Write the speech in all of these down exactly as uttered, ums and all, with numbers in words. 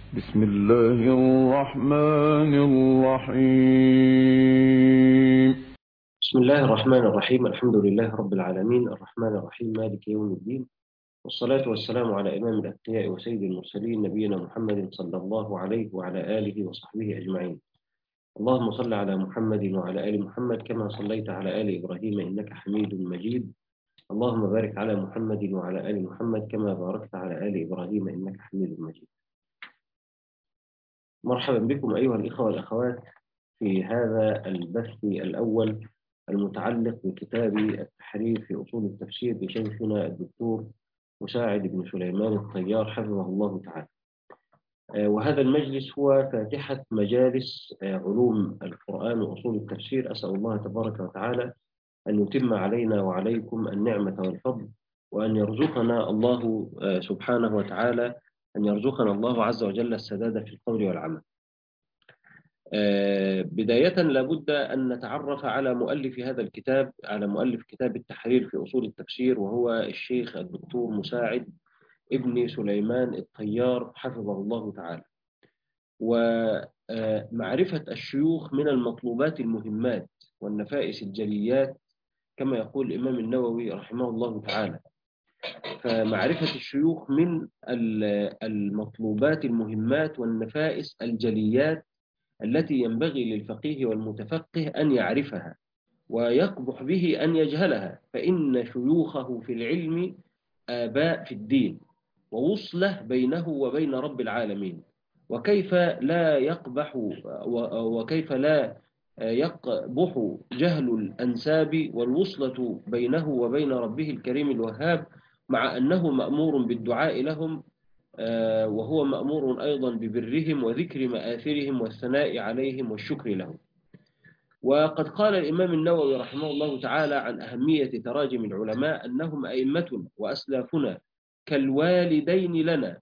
بسم الله الرحمن الرحيم. بسم الله الرحمن الرحيم. الحمد لله رب العالمين الرحمن الرحيم مالك يوم الدين، والصلاة والسلام على إمام الأتقياء وسيد المرسلين نبينا محمد صلى الله عليه وعلى آله وصحبه أجمعين. اللهم صل على محمد وعلى آل محمد كما صليت على آل إبراهيم إنك حميد مجيد. اللهم بارك على محمد وعلى آل محمد كما باركت على آل إبراهيم إنك حميد مجيد. مرحبا بكم أيها الإخوة والأخوات في هذا البث الأول المتعلق بكتاب التحرير في أصول التفسير لشيخنا الدكتور مساعد بن سليمان الطيار حفظه الله تعالى. وهذا المجلس هو فاتحة مجالس علوم القرآن وأصول التفسير. أسأل الله تبارك وتعالى أن يتم علينا وعليكم النعمة والفضل، وأن يرزقنا الله سبحانه وتعالى أن يرزقنا الله عز وجل السداد في القول والعمل. بداية لابد أن نتعرف على مؤلف هذا الكتاب، على مؤلف كتاب التحرير في أصول التفسير، وهو الشيخ الدكتور مساعد ابن سليمان الطيار حفظه الله تعالى. ومعرفة الشيوخ من المطلوبات المهمات والنفائس الجليات كما يقول الإمام النووي رحمه الله تعالى. فمعرفة الشيوخ من المطلوبات المهمات والنفائس الجليات التي ينبغي للفقيه والمتفقه أن يعرفها، ويقبح به أن يجهلها، فإن شيوخه في العلم آباء في الدين ووصلة بينه وبين رب العالمين. وكيف لا يقبح وكيف لا يقبح جهل الأنساب والوصلة بينه وبين ربه الكريم الوهاب، مع أنه مأمور بالدعاء لهم، وهو مأمور أيضا ببرهم وذكر مآثرهم والثناء عليهم والشكر لهم. وقد قال الإمام النووي رحمه الله تعالى عن أهمية تراجم العلماء أنهم أئمة وأسلافنا كالوالدين لنا،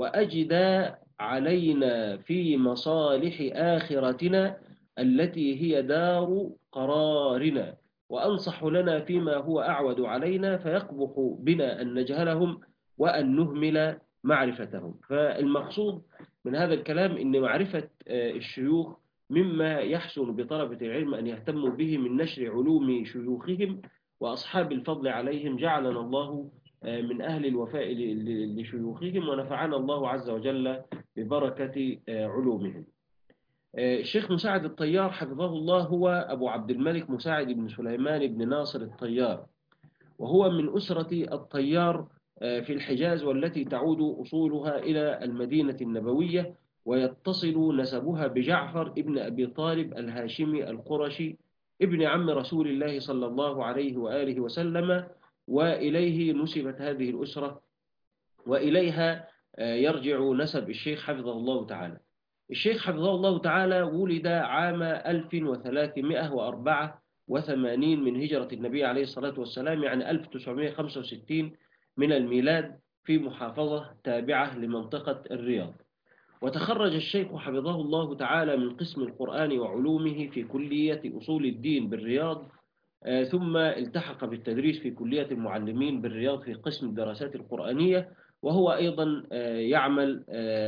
وأجدى علينا في مصالح آخرتنا التي هي دار قرارنا، وأنصح لنا فيما هو أعود علينا، فيقبح بنا أن نجهلهم وأن نهمل معرفتهم. فالمقصود من هذا الكلام أن معرفة الشيوخ مما يحسن بطلبة العلم أن يهتموا به من نشر علوم شيوخهم وأصحاب الفضل عليهم. جعلنا الله من أهل الوفاء لشيوخهم، ونفعنا الله عز وجل ببركة علومهم. الشيخ مساعد الطيار حفظه الله هو أبو عبد الملك مساعد بن سليمان بن ناصر الطيار، وهو من أسرة الطيار في الحجاز، والتي تعود أصولها إلى المدينة النبوية، ويتصل نسبها بجعفر ابن أبي طالب الهاشمي القرشي ابن عم رسول الله صلى الله عليه وآله وسلم، وإليه نسبت هذه الأسرة، وإليها يرجع نسب الشيخ حفظه الله تعالى. الشيخ حفظه الله تعالى ولد عام ألف وثلاثمائة وأربعة وثمانين من هجرة النبي عليه الصلاة والسلام، يعني ألف وتسعمائة وخمسة وستين من الميلاد، في محافظة تابعة لمنطقة الرياض. وتخرج الشيخ حفظه الله تعالى من قسم القرآن وعلومه في كلية أصول الدين بالرياض، ثم التحق بالتدريس في كلية المعلمين بالرياض في قسم الدراسات القرآنية، وهو أيضا يعمل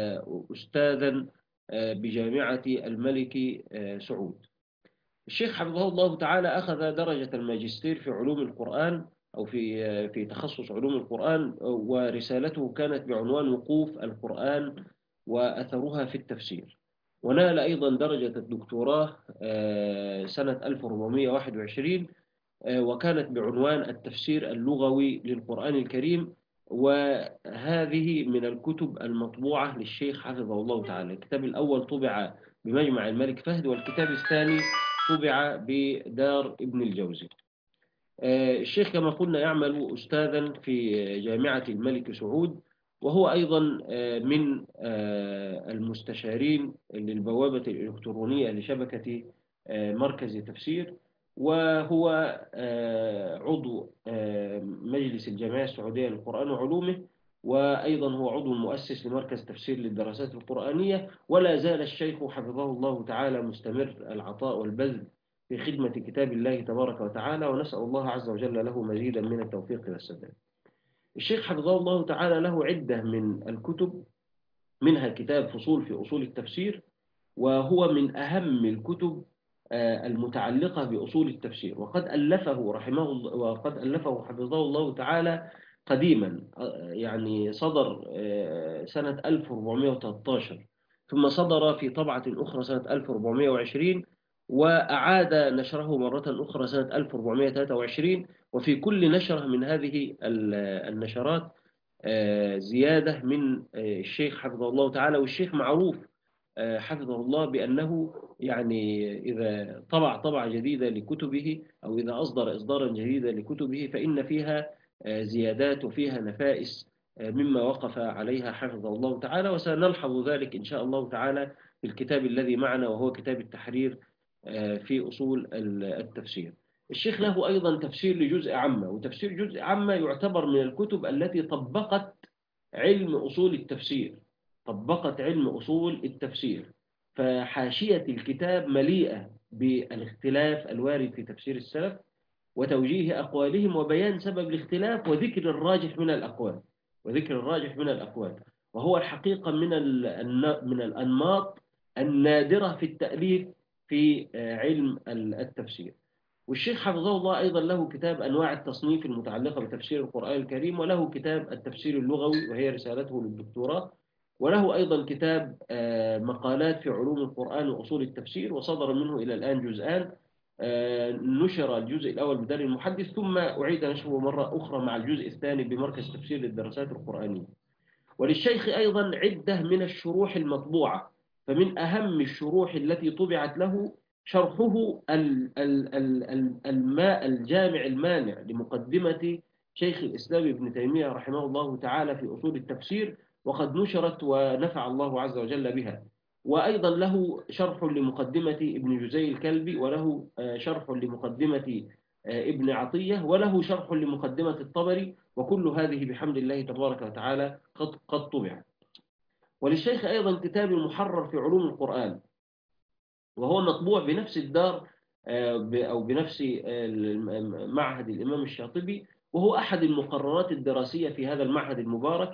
أستاذا بجامعة الملك سعود. الشيخ حفظه الله تعالى أخذ درجة الماجستير في علوم القرآن، أو في في تخصص علوم القرآن، ورسالته كانت بعنوان وقوف القرآن وأثرها في التفسير. ونال أيضا درجة الدكتوراه سنة ألف وأربعمائة وواحد وعشرين، وكانت بعنوان التفسير اللغوي للقرآن الكريم. وهذه من الكتب المطبوعة للشيخ حفظه الله تعالى. الكتاب الأول طبع بمجمع الملك فهد، والكتاب الثاني طبع بدار ابن الجوزي. الشيخ كما قلنا يعمل أستاذا في جامعة الملك سعود، وهو أيضا من المستشارين للبوابة الإلكترونية لشبكة مركز تفسير، وهو عضو مجلس الجمعية السعودية للقرآن وعلومه، وأيضا هو عضو مؤسس لمركز تفسير للدراسات القرآنية. ولا زال الشيخ حفظه الله تعالى مستمر العطاء والبذل في خدمة كتاب الله تبارك وتعالى، ونسأل الله عز وجل له مزيدا من التوفيق والسداد. الشيخ حفظه الله تعالى له عدة من الكتب منها كتاب فصول في أصول التفسير، وهو من أهم الكتب المتعلقة بأصول التفسير، وقد ألفه رحمه الله وقد ألفه حفظه الله تعالى قديما، يعني صدر سنة ألف وأربعمائة وثلاثة عشر، ثم صدر في طبعة أخرى سنة ألف وأربعمائة وعشرين، وأعاد نشره مرة أخرى سنة ألف وأربعمائة وثلاثة وعشرين. وفي كل نشرة من هذه النشرات زيادة من الشيخ حفظه الله تعالى. والشيخ معروف حفظه الله بأنه يعني إذا طبع طبعة جديدة لكتبه أو إذا أصدر إصدارا جديدا لكتبه فإن فيها زيادات وفيها نفائس مما وقف عليها حفظه الله تعالى، وسنلحظ ذلك إن شاء الله تعالى في الكتاب الذي معنا وهو كتاب التحرير في أصول التفسير. الشيخ له أيضا تفسير لجزء عامة، وتفسير جزء عامة يعتبر من الكتب التي طبقت علم أصول التفسير طبقت علم أصول التفسير. فحاشية الكتاب مليئة بالاختلاف الوارد في تفسير السلف وتوجيه أقوالهم وبيان سبب الاختلاف وذكر الراجح من الأقوال وذكر الراجح من الأقوال وهو الحقيقة من من الأنماط النادرة في التأليف في علم التفسير. والشيخ حفظه الله أيضا له كتاب أنواع التصنيف المتعلقة بتفسير القرآن الكريم، وله كتاب التفسير اللغوي وهي رسالته للدكتوراه، وله أيضا كتاب مقالات في علوم القرآن وأصول التفسير، وصدر منه إلى الآن جزءان. نشر الجزء الأول بدار المحدث، ثم أعيد نشره مرة أخرى مع الجزء الثاني بمركز تفسير للدراسات القرآنية. وللشيخ أيضا عدة من الشروح المطبوعة، فمن أهم الشروح التي طبعت له شرحه الماء الجامع المانع لمقدمة شيخ الإسلام ابن تيمية رحمه الله تعالى في أصول التفسير، وقد نشرت ونفع الله عز وجل بها. وأيضا له شرح لمقدمة ابن جزي الكلبي، وله شرح لمقدمة ابن عطية، وله شرح لمقدمة الطبري، وكل هذه بحمد الله تبارك وتعالى قد قد طبع. وللشيخ أيضا كتاب محرر في علوم القرآن، وهو مطبوع بنفس الدار أو بنفس معهد الإمام الشاطبي، وهو أحد المقررات الدراسية في هذا المعهد المبارك.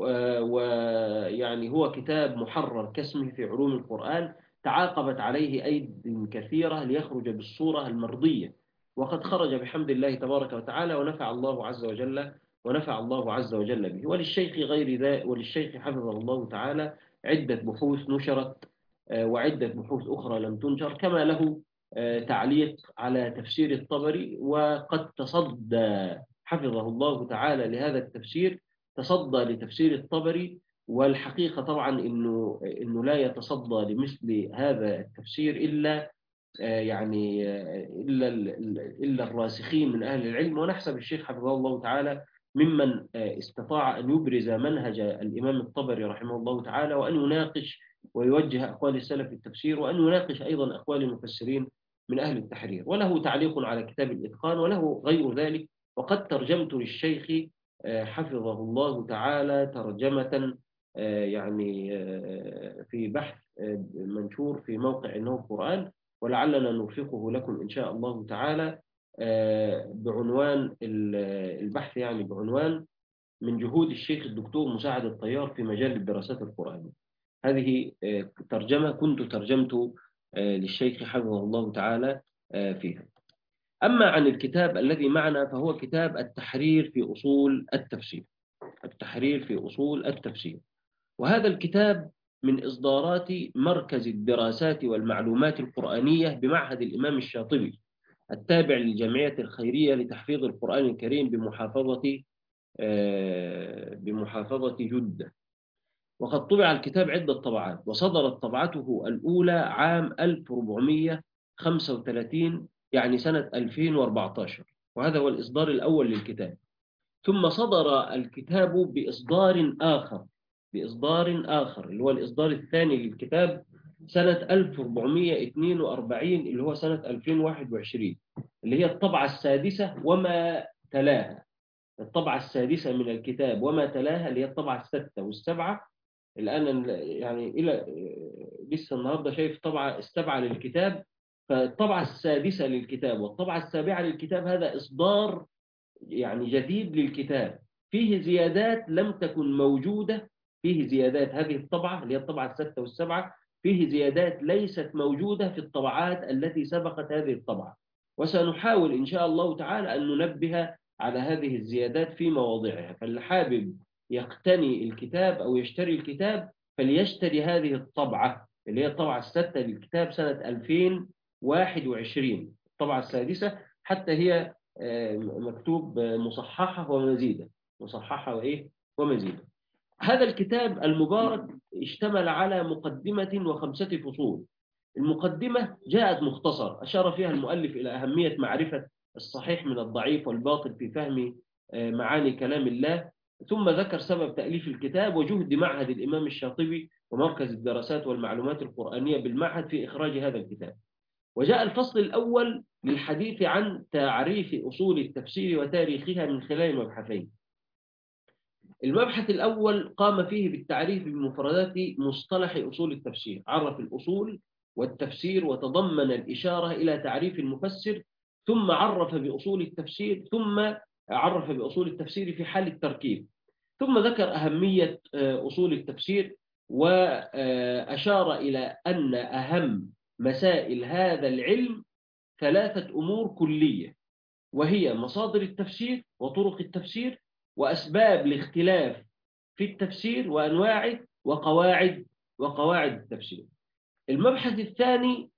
ويعني هو كتاب محرر كاسمه في علوم القرآن، تعاقبت عليه أيد كثيرة ليخرج بالصورة المرضية، وقد خرج بحمد الله تبارك وتعالى، ونفع الله عز وجل ونفع الله عز وجل به. وللشيخ غير ذا وللشيخ حفظه الله تعالى عدة بحوث نشرت وعدة بحوث أخرى لم تنشر، كما له تعليق على تفسير الطبري. وقد تصدى حفظه الله تعالى لهذا التفسير تصدى لتفسير الطبري، والحقيقة طبعا إنه إنه لا يتصدى لمثل هذا التفسير إلا يعني إلا إلا الراسخين من أهل العلم. ونحسب الشيخ حفظه الله تعالى ممن استطاع أن يبرز منهج الإمام الطبري رحمه الله تعالى، وأن يناقش ويوجه أقوال السلف في التفسير، وأن يناقش أيضا أقوال المفسرين من أهل التحرير. وله تعليق على كتاب الإتقان، وله غير ذلك. وقد ترجمت للشيخ حفظه الله تعالى ترجمة يعني في بحث منشور في موقع إنه القرآن، ولعلنا نرفقه لكم إن شاء الله تعالى بعنوان البحث، يعني بعنوان من جهود الشيخ الدكتور مساعد الطيار في مجال الدراسات القرآنية. هذه ترجمة كنت ترجمت للشيخ حفظه الله تعالى فيها. أما عن الكتاب الذي معنا فهو كتاب التحرير في أصول التفسير التحرير في أصول التفسير وهذا الكتاب من إصدارات مركز الدراسات والمعلومات القرآنية بمعهد الإمام الشاطبي التابع للجمعية الخيرية لتحفيظ القرآن الكريم بمحافظة بمحافظة جدة. وقد طبع الكتاب عدة طبعات، وصدرت طبعته الأولى عام ألف وأربعمائة وخمسة وثلاثين يعني سنة ألفين وأربعة عشر، وهذا هو الإصدار الأول للكتاب. ثم صدر الكتاب بإصدار آخر بإصدار آخر اللي هو الإصدار الثاني للكتاب سنة ألف وأربعمائة واثنين وأربعين اللي هو سنة ألفين وواحد وعشرين، اللي هي الطبعة السادسة وما تلاها. الطبعة السادسة من الكتاب وما تلاها اللي هي الطبعة الستة والسبعة. الآن يعني إلى لسه النهاردة شايف طبعة السبعة للكتاب، فالطبعة السادسة للكتاب والطبعة السابعة للكتاب هذا إصدار يعني جديد للكتاب، فيه زيادات لم تكن موجودة فيه زيادات. هذه الطبعة اللي هي الطبعة الستة والسبعة فيه زيادات ليست موجودة في الطبعات التي سبقت هذه الطبعة، وسنحاول إن شاء الله تعالى أن ننبه على هذه الزيادات في مواضعها. فاللي حابب يقتني الكتاب أو يشتري الكتاب فليشتري هذه الطبعة اللي هي الطبعة الستة للكتاب سنة ألفين وواحد وعشرين، الطبعة السادسة، حتى هي مكتوب مصححة ومزيدة، مصححة وإيه ومزيدة. هذا الكتاب المبارك اشتمل على مقدمة وخمسة فصول. المقدمة جاءت مختصرة أشار فيها المؤلف إلى أهمية معرفة الصحيح من الضعيف والباطل في فهم معاني كلام الله، ثم ذكر سبب تأليف الكتاب وجهد معهد الإمام الشاطبي ومركز الدراسات والمعلومات القرآنية بالمعهد في إخراج هذا الكتاب. وجاء الفصل الأول للحديث عن تعريف أصول التفسير وتاريخها من خلال مبحثين. المبحث الأول قام فيه بالتعريف بمفردات مصطلح أصول التفسير، عرف الأصول والتفسير وتضمن الإشارة إلى تعريف المفسر، ثم عرف بأصول التفسير ثم عرف بأصول التفسير في حال التركيب، ثم ذكر أهمية أصول التفسير وأشار إلى أن أهم مسائل هذا العلم ثلاثة أمور كلية، وهي مصادر التفسير وطرق التفسير وأسباب الاختلاف في التفسير وأنواعه وقواعد وقواعد التفسير. المبحث الثاني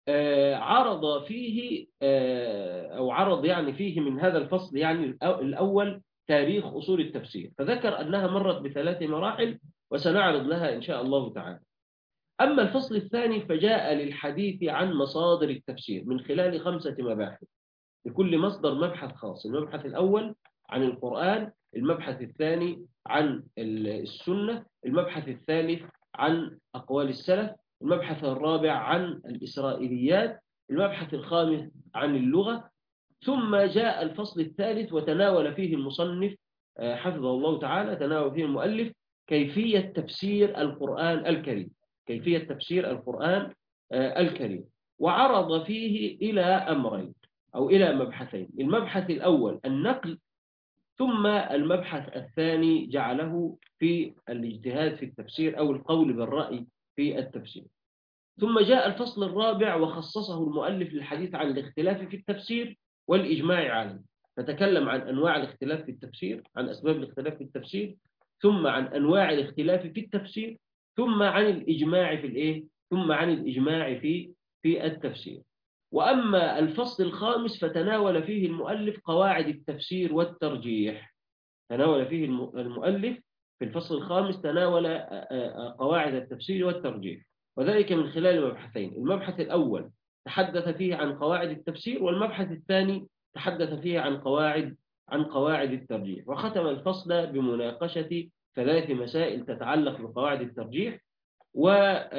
عرض فيه أو عرض يعني فيه من هذا الفصل يعني الأول تاريخ أصول التفسير، فذكر أنها مرت بثلاث مراحل وسنعرض لها إن شاء الله تعالى. أما الفصل الثاني فجاء للحديث عن مصادر التفسير من خلال خمسة مباحث، لكل مصدر مبحث خاص. المبحث الأول عن القرآن، المبحث الثاني عن السنة، المبحث الثالث عن أقوال السلف، المبحث الرابع عن الإسرائيليات، المبحث الخامس عن اللغة. ثم جاء الفصل الثالث وتناول فيه المصنف حفظه الله تعالى، تناول فيه المؤلف كيفية تفسير القرآن الكريم، كيفية تفسير القرآن الكريم، وعرض فيه إلى أمرين أو إلى مبحثين. المبحث الأول النقل، ثم المبحث الثاني جعله في الاجتهاد في التفسير أو القول بالرأي في التفسير. ثم جاء الفصل الرابع وخصصه المؤلف للحديث عن الاختلاف في التفسير والإجماع عليه، فتكلم عن أنواع الاختلاف في التفسير، عن أسباب الاختلاف في التفسير، ثم عن أنواع الاختلاف في التفسير، ثم عن الإجماع في الإيه؟ ثم عن الإجماع في في التفسير. وأما الفصل الخامس فتناول فيه المؤلف قواعد التفسير والترجيح، تناول فيه المؤلف في الفصل الخامس تناول قواعد التفسير والترجيح، وذلك من خلال مبحثين. المبحث الأول تحدث فيه عن قواعد التفسير، والمبحث الثاني تحدث فيه عن قواعد عن قواعد الترجيح. وختم الفصل بمناقشة ثلاث مسائل تتعلق بقواعد الترجيح. و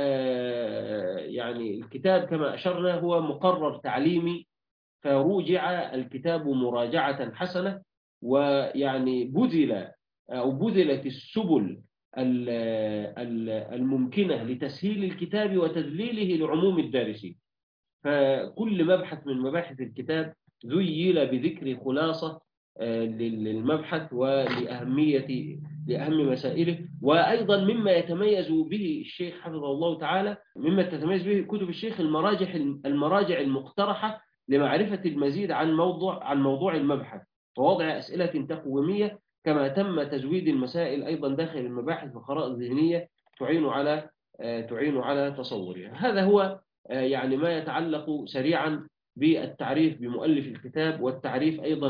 يعني الكتاب كما أشرنا هو مقرر تعليمي، فروجع الكتاب مراجعة حسنة، ويعني بذل أو بذلت السبل الممكنة لتسهيل الكتاب وتذليله لعموم الدارسين. فكل مبحث من مباحث الكتاب ذيل بذكر خلاصة للمبحث ولأهمية لأهم مسائله. وأيضا مما يتميز به الشيخ حفظه الله تعالى، مما تتميز به كتب الشيخ المراجع المراجع المقترحة لمعرفة المزيد عن موضوع عن موضوع المبحث ووضع أسئلة تقويمية، كما تم تزويد المسائل أيضا داخل المباحث وخرائط ذهنية تعين على تعين على تصورها. هذا هو يعني ما يتعلق سريعا بالتعريف بمؤلف الكتاب، والتعريف أيضا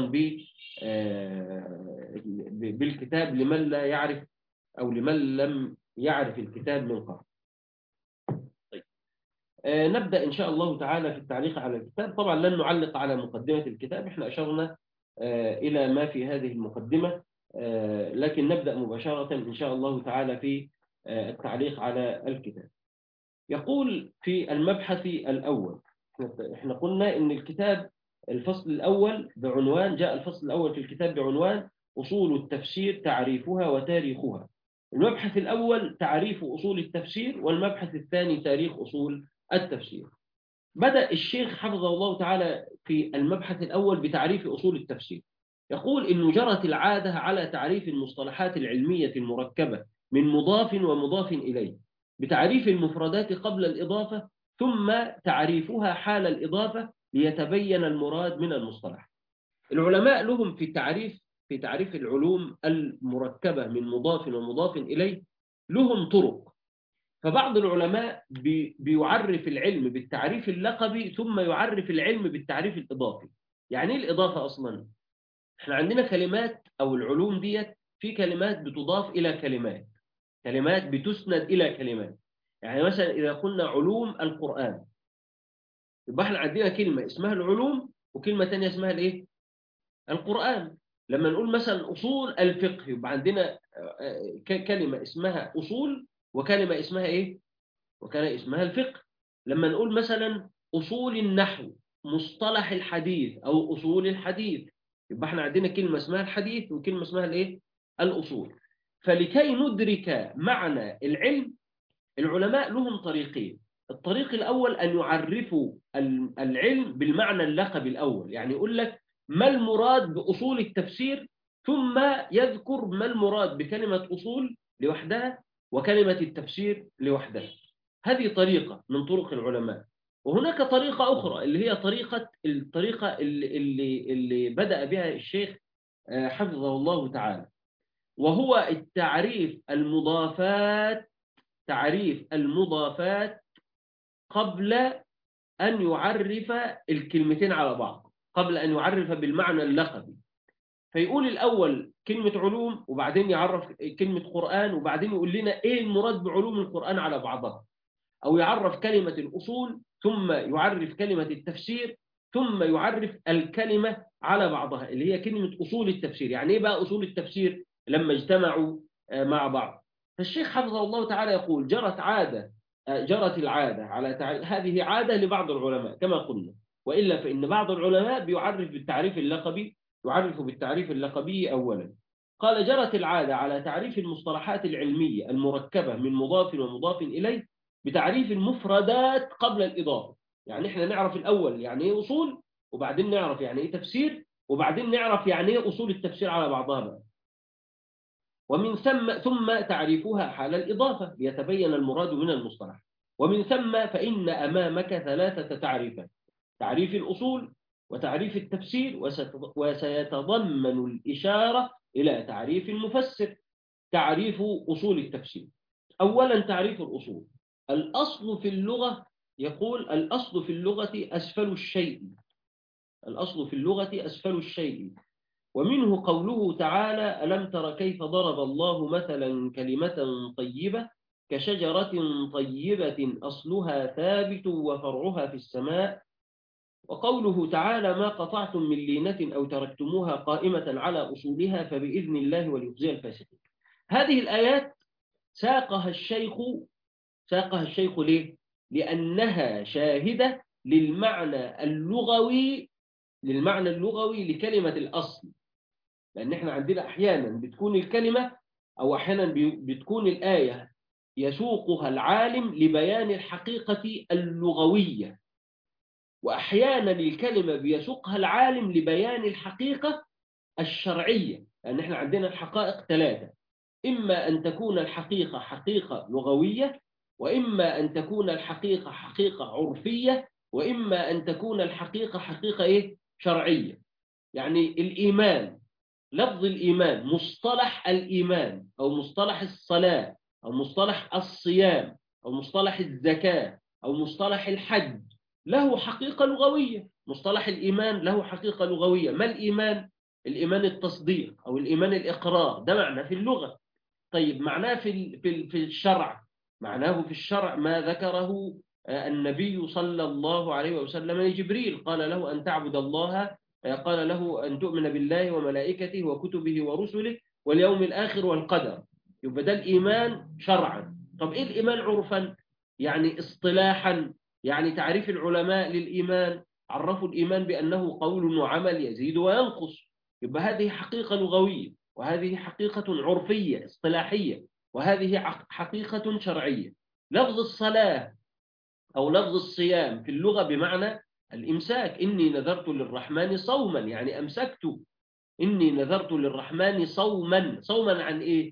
بالكتاب لمن لا يعرف أو لمن لم يعرف الكتاب من قبل. طيب. نبدأ إن شاء الله تعالى في التعليق على الكتاب. طبعا لن نعلق على مقدمة الكتاب، احنا أشرنا إلى ما في هذه المقدمة، لكن نبدأ مباشرة إن شاء الله تعالى في التعليق على الكتاب. يقول في المبحث الأول، احنا قلنا إن الكتاب الفصل الأول بعنوان، جاء الفصل الأول في الكتاب بعنوان أصول التفسير تعريفها وتاريخها. المبحث الأول تعريف أصول التفسير، والمبحث الثاني تاريخ أصول التفسير. بدأ الشيخ حفظه الله تعالى في المبحث الأول بتعريف أصول التفسير. يقول إنه جرت العادة على تعريف المصطلحات العلمية المركبة من مضاف ومضاف إليه، بتعريف المفردات قبل الإضافة، ثم تعريفها حال الإضافة ليتبين المراد من المصطلح. العلماء لهم في التعريف في تعريف العلوم المركبة من مضاف ومضاف إليه لهم طرق. فبعض العلماء بي بيعرف العلم بالتعريف اللقبي ثم يعرف العلم بالتعريف الإضافي. يعني إيه الإضافة أصلا؟ احنا عندنا كلمات أو العلوم ديت في كلمات بتضاف إلى كلمات، كلمات بتسند إلى كلمات. يعني مثلا إذا قلنا علوم القرآن، يبقى احنا عندنا كلمة اسمها العلوم وكلمة تانية اسمها الإيه؟ القرآن. لما نقول مثلا أصول الفقه يبقى عندنا كلمة اسمها أصول وكلمة اسمها إيه؟ وكان اسمها الفقه. لما نقول مثلا أصول النحو، مصطلح الحديث أو أصول الحديث، يبقى احنا عندنا كلمة اسمها الحديث وكلمة اسمها الإيه؟ الأصول. فلكي ندرك معنى العلم العلماء لهم طريقين. الطريق الأول أن يعرفوا العلم بالمعنى اللقبي الأول، يعني يقول لك ما المراد بأصول التفسير، ثم يذكر ما المراد بكلمة أصول لوحدها وكلمة التفسير لوحدها. هذه طريقة من طرق العلماء. وهناك طريقة أخرى اللي هي طريقة الطريقة اللي, اللي, اللي بدأ بها الشيخ حفظه الله تعالى، وهو التعريف المضافات تعريف المضافات قبل أن يعرف الكلمتين على بعض، قبل أن يعرف بالمعنى اللقبي. فيقول الأول كلمة علوم وبعدين يعرف كلمة قرآن وبعدين يقول لنا إيه المراد بعلوم القرآن على بعضها، أو يعرف كلمة الأصول ثم يعرف كلمة التفسير ثم يعرف الكلمة على بعضها اللي هي كلمة أصول التفسير. يعني إيه بقى أصول التفسير لما اجتمعوا مع بعض؟ فالشيخ حفظه الله تعالى يقول جرت عادة جرت العادة على تعريف، هذه عادة لبعض العلماء كما قلنا، وإلا فإن بعض العلماء بيعرف بالتعريف اللقبي يعرف بالتعريف اللقبي أولا. قال جرت العادة على تعريف المصطلحات العلمية المركبة من مضاف ومضاف إليه بتعريف المفردات قبل الإضافة. يعني إحنا نعرف الأول يعني إيه أصول، وبعدين نعرف يعني إيه تفسير، وبعدين نعرف يعني إيه أصول التفسير على بعضها بقى. ومن ثم ثم تعريفها حال الإضافة ليتبين المراد من المصطلح. ومن ثم فإن أمامك ثلاثة تعريفات: تعريف الأصول وتعريف التفسير، وسيتضمن الإشارة إلى تعريف المفسر. تعريف أصول التفسير. أولا تعريف الأصول. الأصل في اللغة، يقول الأصل في اللغة أسفل الشيء، الأصل في اللغة أسفل الشيء. ومنه قوله تعالى: ألم تر كيف ضرب الله مثلا كلمة طيبة كشجرة طيبة أصلها ثابت وفرعها في السماء. وقوله تعالى: ما قطعتم من لينة أو تركتموها قائمة على أصولها فبإذن الله وليخزي الفاسقين. هذه الآيات ساقها الشيخ ساقها الشيخ ليه؟ لأنها شاهدة للمعنى اللغوي للمعنى اللغوي لكلمة الأصل. لأن احنا عندنا أحيانا بتكون الكلمة أو أحيانا بتكون الآية يسوقها العالم لبيان الحقيقة اللغوية، وأحيانا الكلمة بيسوقها العالم لبيان الحقيقة الشرعية. لأن احنا عندنا الحقائق ثلاثة: إما أن تكون الحقيقة حقيقة لغوية، وإما أن تكون الحقيقة حقيقة عرفية، وإما أن تكون الحقيقة حقيقة إيه؟ شرعية. يعني الإيمان، لفظ الإيمان، مصطلح الإيمان أو مصطلح الصلاة أو مصطلح الصيام أو مصطلح الزكاة أو مصطلح الحج له حقيقة لغوية. مصطلح الإيمان له حقيقة لغوية. ما الإيمان؟ الإيمان التصديق أو الإيمان الإقرار، ده معنى في اللغة. طيب معناه في في في الشرع، معناه في الشرع ما ذكره النبي صلى الله عليه وسلم لجبريل، قال له أن تعبد الله، قال له أن تؤمن بالله وملائكته وكتبه ورسله واليوم الآخر والقدر. يبقى ده الإيمان شرعا. طب إيه الإيمان عرفا؟ يعني اصطلاحا، يعني تعريف العلماء للإيمان عرفوا الإيمان بأنه قول وعمل يزيد وينقص. يبقى هذه حقيقة لغوية، وهذه حقيقة عرفية اصطلاحية، وهذه حقيقة شرعية. لفظ الصلاة أو لفظ الصيام في اللغة بمعنى الإمساك. إني نذرت للرحمن صوما، يعني أمسكت. إني نذرت للرحمن صوما. صوما عن إيه؟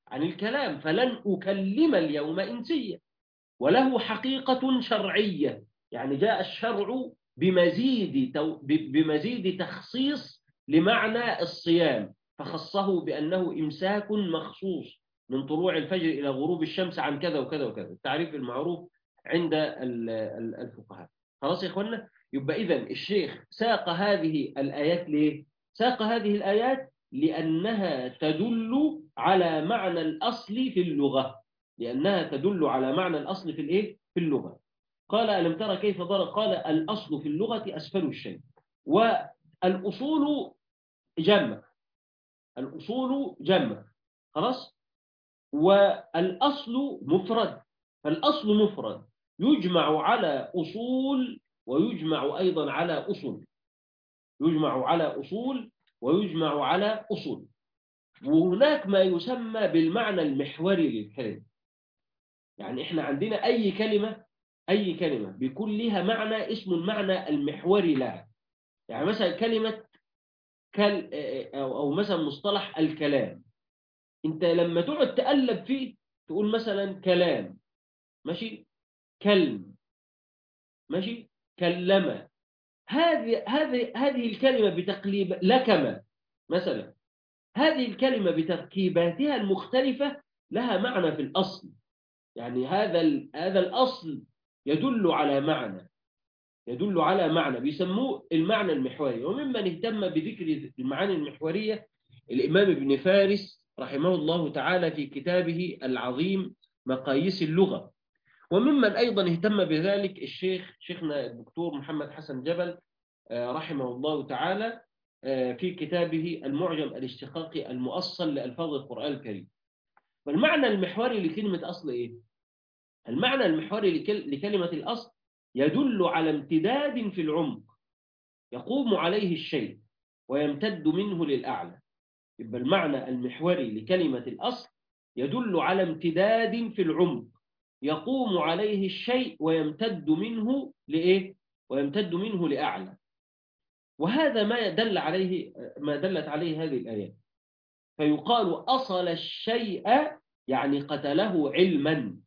عن الكلام، فلن أكلم اليوم إنسيا. وله حقيقة شرعية، يعني جاء الشرع بمزيد تو... بمزيد تخصيص لمعنى الصيام، فخصه بأنه إمساك مخصوص من طلوع الفجر إلى غروب الشمس عن كذا وكذا وكذا، التعريف المعروف عند الفقهاء. خلاص يا إخوانا؟ يبقى إذن الشيخ ساق هذه الآيات ليه؟ ساق هذه الآيات لأنها تدل على معنى الأصل في اللغة، لأنها تدل على معنى الأصل في الإيه؟ في اللغة. قال ألم ترى كيف ضرب؟ قال الأصل في اللغة أسفل الشيء، والأصول جمع، الأصول جمع، خلاص. والأصل مفرد، فالأصل مفرد يجمع على أصول ويجمع أيضا على أصول، يجمع على أصول ويجمع على أصول. وهناك ما يسمى بالمعنى المحوري للكلمة، يعني إحنا عندنا أي كلمة، أي كلمة بيكون لها معنى اسمه المعنى المحوري لها. يعني مثلا كلمة كل أو أو مثلا مصطلح الكلام، أنت لما تقعد تقلب فيه تقول مثلا كلام، ماشي، كلم، ماشي، كلمة. هذه هذه هذه الكلمة بتقليب لكمة مثلا، هذه الكلمة بتركيباتها المختلفة لها معنى في الأصل. يعني هذا هذا الأصل يدل على معنى، يدل على معنى بيسموه المعنى المحوري. وممن اهتم بذكر المعاني المحورية الإمام ابن فارس رحمه الله تعالى في كتابه العظيم مقاييس اللغة. وممن أيضا اهتم بذلك الشيخ شيخنا الدكتور محمد حسن جبل رحمه الله تعالى في كتابه المعجم الاشتقاقي المؤصل لألفاظ القرآن الكريم. فالمعنى المحوري لكلمة أصل إيه؟ المعنى المحوري لكلمة الأصل يدل على امتداد في العمق يقوم عليه الشيء ويمتد منه للأعلى. يبقى المعنى المحوري لكلمة الأصل يدل على امتداد في العمق يقوم عليه الشيء ويمتد منه لإيه؟ ويمتد منه لأعلى. وهذا ما دل عليه ما دلت عليه هذه الآيات. فيقال أصل الشيء يعني قتله علما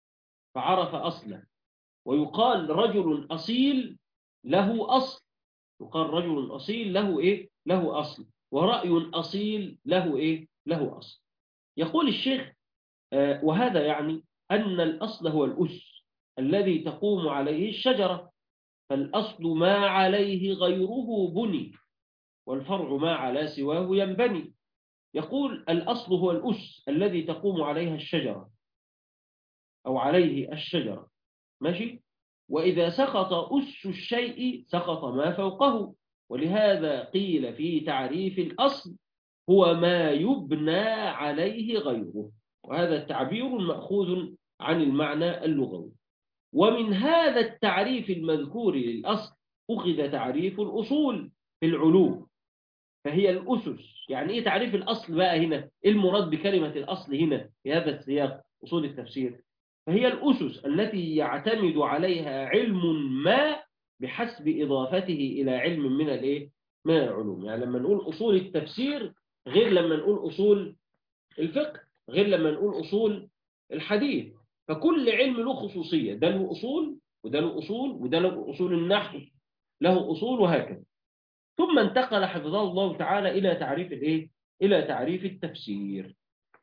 فعرف أصله. ويقال رجل أصيل له أصل، يقال رجل أصيل له إيه؟ له أصل. ورأي أصيل له إيه؟ له أصل. يقول الشيخ آه وهذا يعني أن الأصل هو الأس الذي تقوم عليه الشجرة، فالأصل ما عليه غيره بني، والفرع ما على سواه ينبني. يقول الأصل هو الأس الذي تقوم عليها الشجرة أو عليه الشجرة، ماشي. وإذا سقط أس الشيء سقط ما فوقه. ولهذا قيل في تعريف الأصل هو ما يبنى عليه غيره. وهذا التعبير مأخوذ عن المعنى اللغوي. ومن هذا التعريف المذكور للأصل أخذ تعريف الأصول في العلوم، فهي الأسس. يعني إيه تعريف الأصل بقى هنا؟ إيه المراد بكلمة الأصل هنا في هذا السياق أصول التفسير؟ فهي الأسس التي يعتمد عليها علم ما بحسب إضافته إلى علم من الإيه؟ من العلوم. يعني لما نقول أصول التفسير غير لما نقول أصول الفقه، غير لما نقول أصول الحديث. فكل علم له خصوصية، ده له أصول وده له أصول وده له أصول النحو له أصول وهكذا. ثم انتقل حفظه الله تعالى إلى تعريف الإيه؟ إلى تعريف التفسير.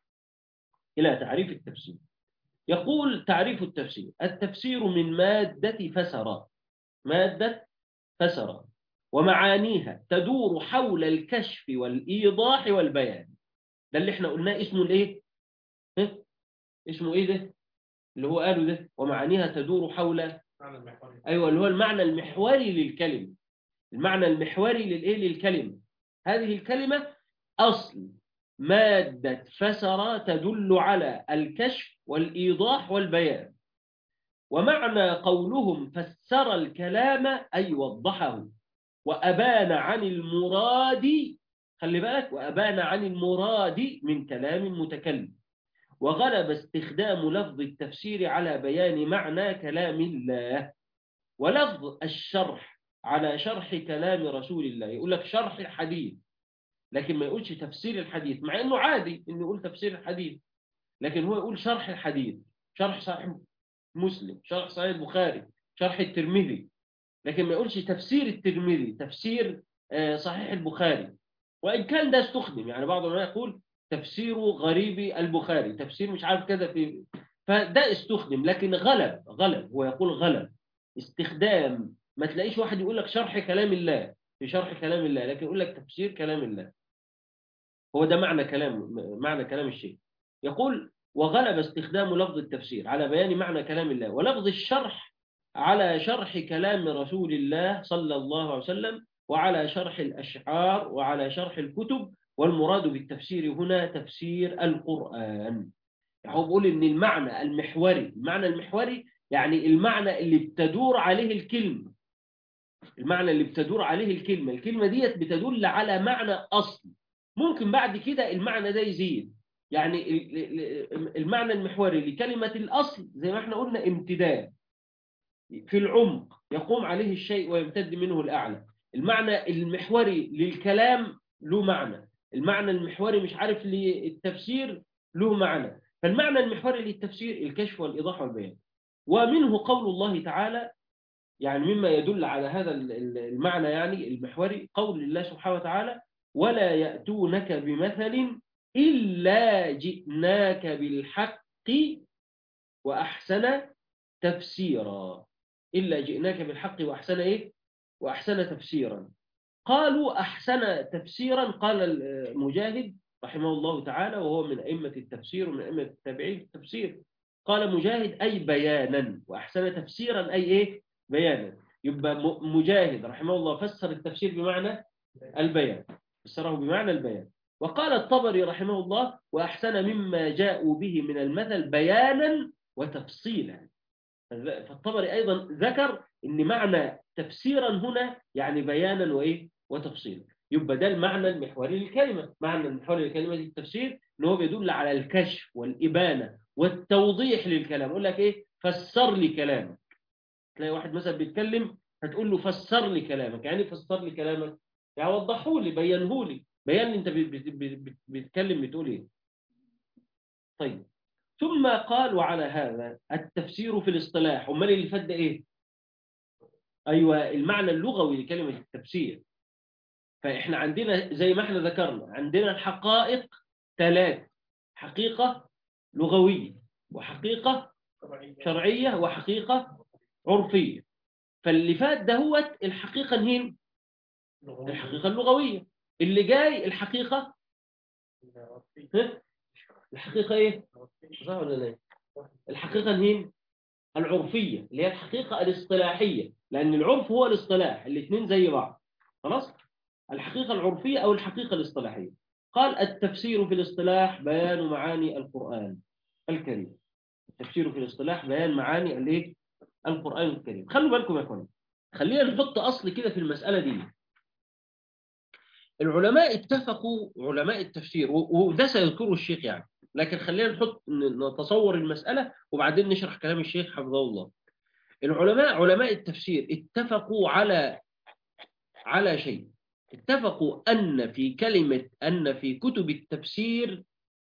إلى تعريف التفسير. يقول تعريف التفسير: التفسير من مادة فسر، مادة فسر، ومعانيها تدور حول الكشف والإيضاح والبيان. ده اللي احنا قلناه اسمه الإيه؟ ها؟ اسمه إيه ده؟ اللي هو قاله ده ومعانيها تدور حول، أيوة، اللي هو المعنى المحوري للكلمة. المعنى المحوري للإيه؟ للكلمة. هذه الكلمة أصل مادة فسر تدل على الكشف والإيضاح والبيان. ومعنى قولهم فسر الكلام أي وضحه وأبان عن المراد، خلي بالك، وأبان عن المراد من كلام متكلم. وغلب استخدام لفظ التفسير على بيان معنى كلام الله، ولفظ الشرح على شرح كلام رسول الله. يقول لك شرح الحديث لكن ما يقولش تفسير الحديث، مع انه عادي انه يقول تفسير الحديث. لكن هو يقول شرح الحديث، شرح صحيح مسلم، شرح صحيح البخاري، شرح الترمذي، لكن ما يقولش تفسير الترمذي، تفسير صحيح البخاري. وإن كان ده استخدم، يعني بعض العلماء يقول تفسير غريب البخاري، تفسير مش عارف كذا، في فده استخدم، لكن غلب غلب هو يقول غلب استخدام. ما تلاقيش واحد يقول لك شرح كلام الله في شرح كلام الله، لكن يقول لك تفسير كلام الله. هو ده معنى كلام معنى كلام الشيخ. يقول وغلب استخدام لفظ التفسير على بيان معنى كلام الله، ولفظ الشرح على شرح كلام رسول الله صلى الله عليه وسلم، وعلى شرح الأشعار، وعلى شرح الكتب، والمراد بالتفسير هنا تفسير القرآن. يعني هو بيقول إن المعنى المحوري، المعنى المحوري يعني المعنى اللي بتدور عليه الكلمة، المعنى اللي بتدور عليه الكلمة، الكلمة ديت بتدل على معنى أصل، ممكن بعد كده المعنى ده يزيد. يعني المعنى المحوري لكلمة الأصل زي ما احنا قلنا امتداد في العمق يقوم عليه الشيء ويمتد منه الأعلى. المعنى المحوري للكلام له معنى، المعنى المحوري مش عارف للتفسير له معنى. فالمعنى المحوري للتفسير الكشف والإيضاح والبيان. ومنه قول الله تعالى، يعني مما يدل على هذا المعنى يعني المحوري، قول الله سبحانه وتعالى ولا يأتونك بمثل إلا جئناك بالحق وأحسن تفسيرا. إلا جئناك بالحق وأحسن إيه؟ وأحسن تفسيرا. قالوا أحسن تفسيرا، قال مجاهد رحمه الله تعالى وهو من أئمة التفسير ومن أئمة التابعين في التفسير، قال مجاهد أي بيانا، وأحسن تفسيرا أي إيه؟ بيانا. يبقى مجاهد رحمه الله فسر التفسير بمعنى البيان، فسره بمعنى البيان. وقال الطبري رحمه الله وأحسن مما جاءوا به من المثل بيانا وتفصيلا. فالطبري أيضا ذكر أن معنى تفسيرا هنا يعني بيانا وإيه؟ وتفصيلا. يبقى ده المعنى المحوري للكلمة. معنى المحوري للكلمة دي التفسير إن هو بيدل على الكشف والإبانة والتوضيح للكلام. يقول لك إيه؟ فسر لي كلامك. تلاقي واحد مثلا بيتكلم فتقول له فسر لي كلامك. يعني فسر لي كلامك يعني وضحوا لي، بينه لي، بيان لي أنت بتتكلم بتقول إيه. طيب، ثم قال وعلى هذا التفسير في الاصطلاح. امال اللي فات ده ايه؟ ايوه المعنى اللغوي لكلمه التفسير. فاحنا عندنا زي ما احنا ذكرنا عندنا الحقائق ثلاث: حقيقه لغويه، وحقيقه شرعيه، وحقيقه عرفيه. فاللي فات ده هو الحقيقه هين الحقيقه اللغويه، اللي جاي الحقيقه الحقيقه ايه؟ صح ولا لا؟ الحقيقه هين العرفية، اللي هي الحقيقة الاصطلاحية، لأن العرف هو الاصطلاح، الاثنين زي بعض. خلاص؟ الحقيقة العرفية أو الحقيقة الاصطلاحية. قال التفسير في الاصطلاح بيان معاني القرآن الكريم. التفسير في الاصطلاح بيان معاني الايه؟ القرآن الكريم. خلوا بالكم يا اخوان، خلينا نحط أصل كده في المسألة دي. العلماء اتفقوا، علماء التفسير، وده سيذكره الشيخ يعني، لكن خلينا نحط نتصور المسألة وبعدين نشرح كلام الشيخ حفظه الله. العلماء علماء التفسير اتفقوا على على شيء، اتفقوا أن في كلمة أن في كتب التفسير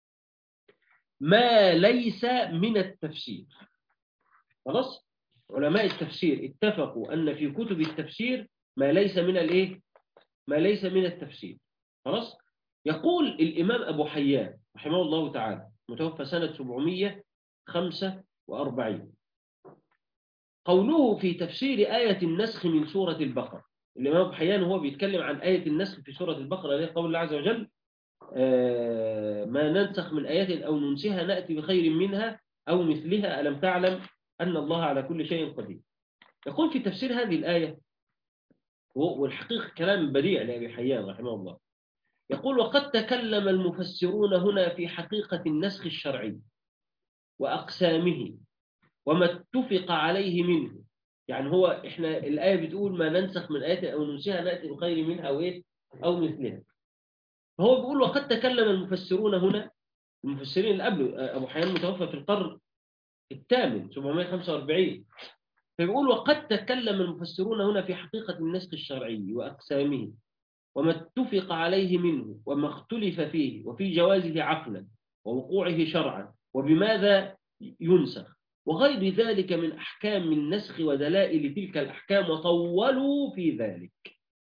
ما ليس من التفسير. خلاص؟ علماء التفسير اتفقوا أن في كتب التفسير ما ليس من الايه؟ ما ليس من التفسير. خلاص؟ يقول الإمام أبو حيان رحمه الله تعالى متوفى سنة سبعمائة وخمسة وأربعين، قوله في تفسير آية النسخ من سورة البقرة. الإمام أبو حيان هو بيتكلم عن آية النسخ في سورة البقرة، اللي قول الله عز وجل آه ما ننسخ من آية أو ننسها نأتي بخير منها أو مثلها ألم تعلم أن الله على كل شيء قدير. يقول في تفسير هذه الآية، والحقيقة كلام بديع لأبي حيان رحمه الله، يقول وقد تكلم المفسرون هنا في حقيقة النسخ الشرعي وأقسامه وما اتفق عليه منه. يعني هو احنا الآية بتقول ما ننسخ من آية أو ننسيها نأتي بخير منها أو إيه أو مثلها. فهو بيقول وقد تكلم المفسرون هنا، المفسرين اللي قبله أبو حيان متوفى في القرن الثامن سبعمائة وخمسة وأربعين، فبيقول وقد تكلم المفسرون هنا في حقيقة النسخ الشرعي وأقسامه وما اتفق عليه منه وما اختلف فيه وفي جوازه عقلا ووقوعه شرعا وبماذا ينسخ وغير ذلك من أحكام النسخ ودلائل تلك الأحكام، وطولوا في ذلك.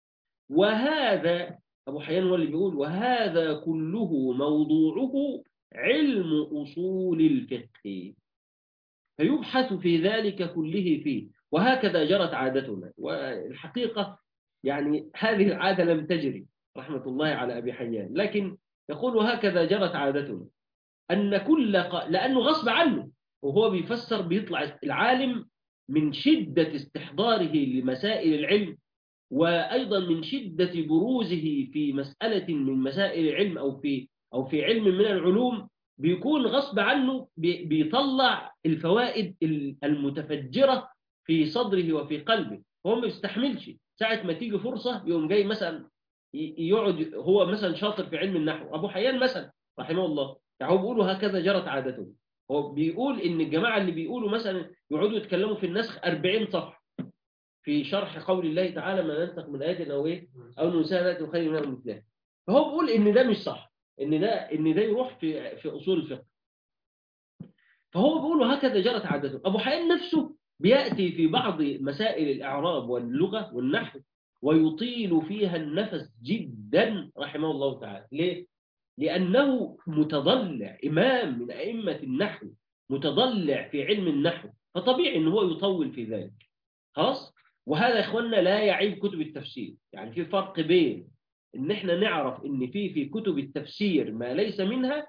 وهذا أبو حيان هو اللي بيقول: وهذا كله موضوعه علم أصول الفقه، فيبحث في ذلك كله فيه، وهكذا جرت عادتنا. والحقيقة يعني هذه العادة لم تجري رحمة الله على أبي حيان، لكن يقول: وهكذا جرت عادتنا أن كل ق... لأنه غصب عنه وهو بيفسر بيطلع العالم من شدة استحضاره لمسائل العلم، وأيضا من شدة بروزه في مسألة من مسائل العلم أو في أو في علم من العلوم، بيكون غصب عنه بي... بيطلع الفوائد المتفجرة في صدره وفي قلبه، هو ما بيستحملش. ساعة ما تيجي فرصة يوم جاي مثلا يقعد، هو مثلا شاطر في علم النحو، أبو حيان مثلا رحمه الله، يعني هو بيقولوا هكذا جرت عادته. هو بيقول إن الجماعة اللي بيقولوا مثلا يقعدوا يتكلموا في النسخ أربعين صفحة في شرح قول الله تعالى: ما ننسخ من آية أو إيه أو ننساها نأتي بخير منها مثلها، فهو بيقول إن ده مش صح، إن ده إن ده يروح في في أصول الفقه. فهو بيقول هكذا جرت عادته. أبو حيان نفسه بيأتي في بعض مسائل الإعراب واللغة والنحو ويطيل فيها النفس جدا رحمه الله تعالى. ليه؟ لأنه متضلع، إمام من أئمة النحو، متضلع في علم النحو، فطبيعي أنه هو يطول في ذلك. خلاص؟ وهذا يا إخواننا لا يعيب كتب التفسير. يعني في فرق بين إن إحنا نعرف إن في في كتب التفسير ما ليس منها،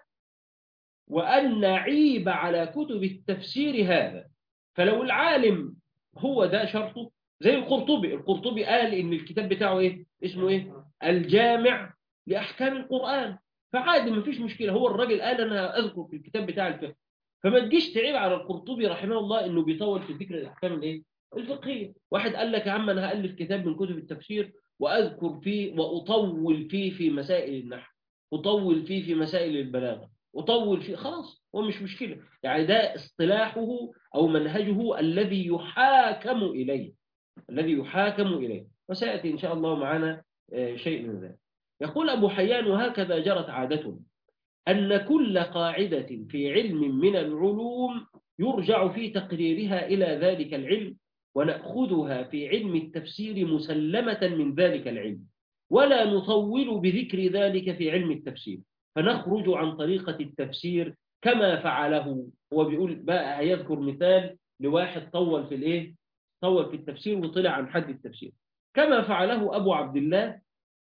وأن نعيب على كتب التفسير هذا. فلو العالم هو ده شرطه، زي القرطبي القرطبي قال إن الكتاب بتاعه إيه؟ اسمه إيه؟ الجامع لأحكام القرآن، فعادي ما فيش مشكلة. هو الراجل قال أنا أذكر في الكتاب بتاع الفقه، فما تجيش تعيب على القرطبي رحمه الله إنه بيطول في ذكر الأحكام الإيه؟ الفقهية. واحد قال لك: يا عم أنا هألف كتاب من كتب التفسير وأذكر فيه وأطول فيه في مسائل النحو، أطول فيه في مسائل البلاغة، أطول فيه، خلاص هو مش مشكلة. يعني ده اصطلاحه أو منهجه الذي يحاكم إليه، الذي يحاكم إليه، وسيأتي إن شاء الله معنا شيء من ذلك. يقول أبو حيان: وهكذا جرت عادتنا أن كل قاعدة في علم من العلوم يرجع في تقريرها إلى ذلك العلم، ونأخذها في علم التفسير مسلمة من ذلك العلم، ولا نطول بذكر ذلك في علم التفسير، فنخرج عن طريقة التفسير كما فعله. هو بيقول بقى هيذكر مثال لواحد طول في الإيه؟ طول في التفسير وطلع عن حد التفسير، كما فعله أبو عبد الله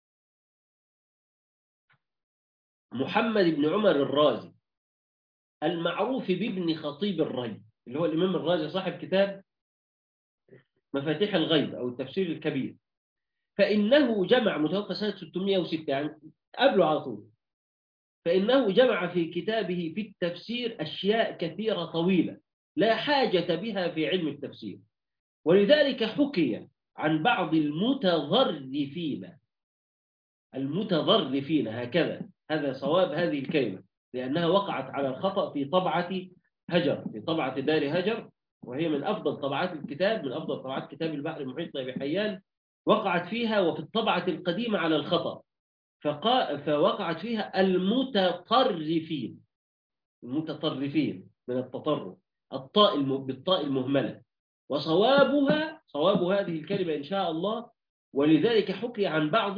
محمد بن عمر الرازي المعروف بابن خطيب الري، اللي هو الإمام الرازي صاحب كتاب مفاتيح الغيب أو التفسير الكبير. فإنه جمع، متوفى سنة ستمائة وستة يعني قبله على طول، فإنه جمع في كتابه في التفسير أشياء كثيرة طويلة لا حاجة بها في علم التفسير، ولذلك حكي عن بعض المتظرفين المتظرفين هكذا، هذا صواب هذه الكلمة، لأنها وقعت على الخطأ في طبعة هجر، في طبعة دار هجر، وهي من أفضل طبعات الكتاب، من أفضل طبعات كتاب البحر المحيط لأبي حيان، وقعت فيها وفي الطبعة القديمة على الخطأ، فقا... فوقعت فيها المتطرفين، المتطرفين من التطرف، الطاء الم... بالطاء المهملة، وصوابها صواب هذه الكلمة إن شاء الله. ولذلك حكي عن بعض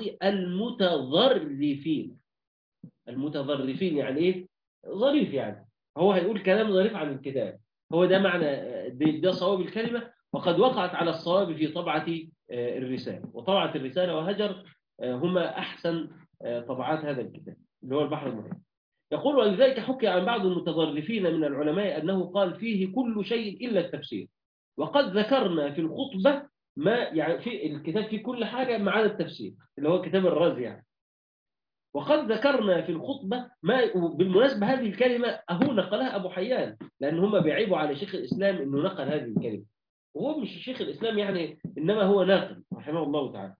المتظرفين. المتظرفين يعني إيه؟ ظريف، يعني هو هيقول كلام ظريف عن الكتاب، هو ده معنى، ده, ده صواب الكلمة. وقد وقعت على الصواب في طبعة الرسالة، وطبعة الرسالة وهجر هما أحسن طبعات هذا الكتاب اللي هو البحر المحيط. يقول: ولذلك حكي عن بعض المتظرفين من العلماء أنه قال فيه كل شيء إلا التفسير، وقد ذكرنا في الخطبة ما يعني في الكتاب فيه كل حاجة ما عدا التفسير اللي هو كتاب الرازي يعني. وقد ذكرنا في الخطبة ما، بالمناسبة هذه الكلمة أهو نقلها أبو حيان، لأن هم بيعيبوا على شيخ الإسلام إنه نقل هذه الكلمة، وهو مش شيخ الإسلام يعني، إنما هو ناقل رحمه الله تعالى.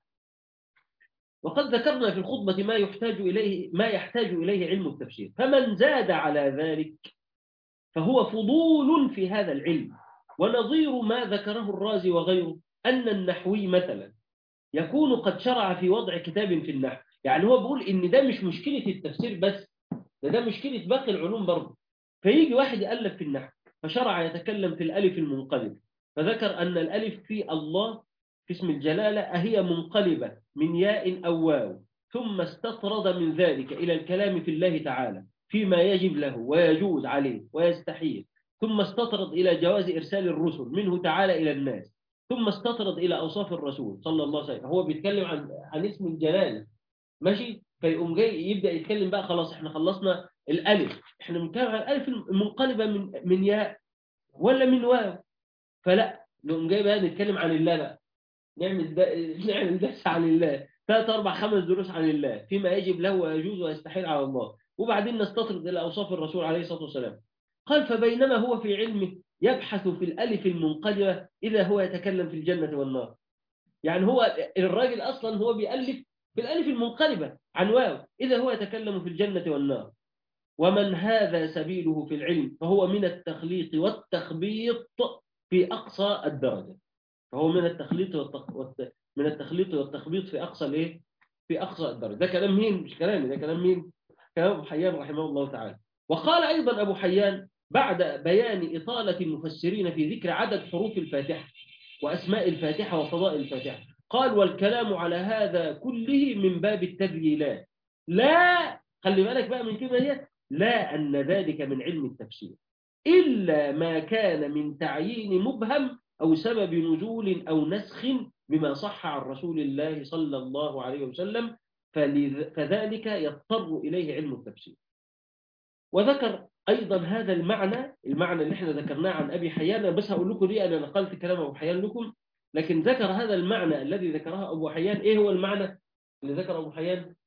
وقد ذكرنا في الخطبة ما يحتاج إليه ما يحتاج إليه علم التفسير، فمن زاد على ذلك فهو فضول في هذا العلم. ونظير ما ذكره الرازي وغيره أن النحوي مثلا يكون قد شرع في وضع كتاب في النحو، يعني هو بيقول إن ده مش مشكلة التفسير بس، ده ده مشكلة باقي العلوم برضه. فيجي واحد يألف في النحو فشرع يتكلم في الألف المنقلب، فذكر أن الألف في الله في اسم الجلالة أهي منقلبة من ياء أو واو، ثم استطرد من ذلك إلى الكلام في الله تعالى فيما يجب له ويجوز عليه ويستحيل، ثم استطرد إلى جواز إرسال الرسل منه تعالى إلى الناس، ثم استطرد إلى أوصاف الرسول صلى الله عليه وسلم. هو بيتكلم عن عن اسم الجلالة ماشي، فيقوم جاي يبدأ يتكلم بقى خلاص احنا خلصنا الألف، احنا بنتكلم عن الألف المنقلبة من من ياء ولا من واو، فلا نقوم جاي بقى نتكلم عن الله بقى، نعمل ده نعمل درس عن الله، ثلاث أربع خمس دروس عن الله فيما يجب له ويجوز ويستحيل على الله، وبعدين نستطرد إلى أوصاف الرسول عليه الصلاة والسلام. قال فبينما هو في علمه يبحث في الألف المنقلبة إذا هو يتكلم في الجنة والنار. يعني هو الراجل أصلا هو بيألف في الألف المنقلبة عن واو إذا هو يتكلم في الجنة والنار. ومن هذا سبيله في العلم فهو من التخليط والتخبيط في أقصى الدرجة، فهو من التخليط والتخ... والت... من التخليط والتخبيط في أقصى الإيه؟ في أقصى الدرجة. ده كلام مين؟ مش كلامي، ده كلام مين؟ كلام أبو حيان رحمه الله تعالى. وقال أيضا أبو حيان بعد بيان إطالة المفسرين في ذكر عدد حروف الفاتحة وأسماء الفاتحة وفضائل الفاتحة، قال والكلام على هذا كله من باب التدليلات، لا خلي بالك بقى من كده هي لا أن ذلك من علم التفسير إلا ما كان من تعيين مبهم أو سبب نزول أو نسخ بما صح عن رسول الله صلى الله عليه وسلم، فذلك يضطر إليه علم التفسير. وذكر أيضا هذا المعنى المعنى اللي احنا ذكرناه عن أبي حيان، بس هقول لكم ليه أنا نقلت كلام أبو حيان لكم، لكن ذكر هذا المعنى الذي ذكره أبو حيان. إيه هو المعنى اللي ذكر أبو حيان؟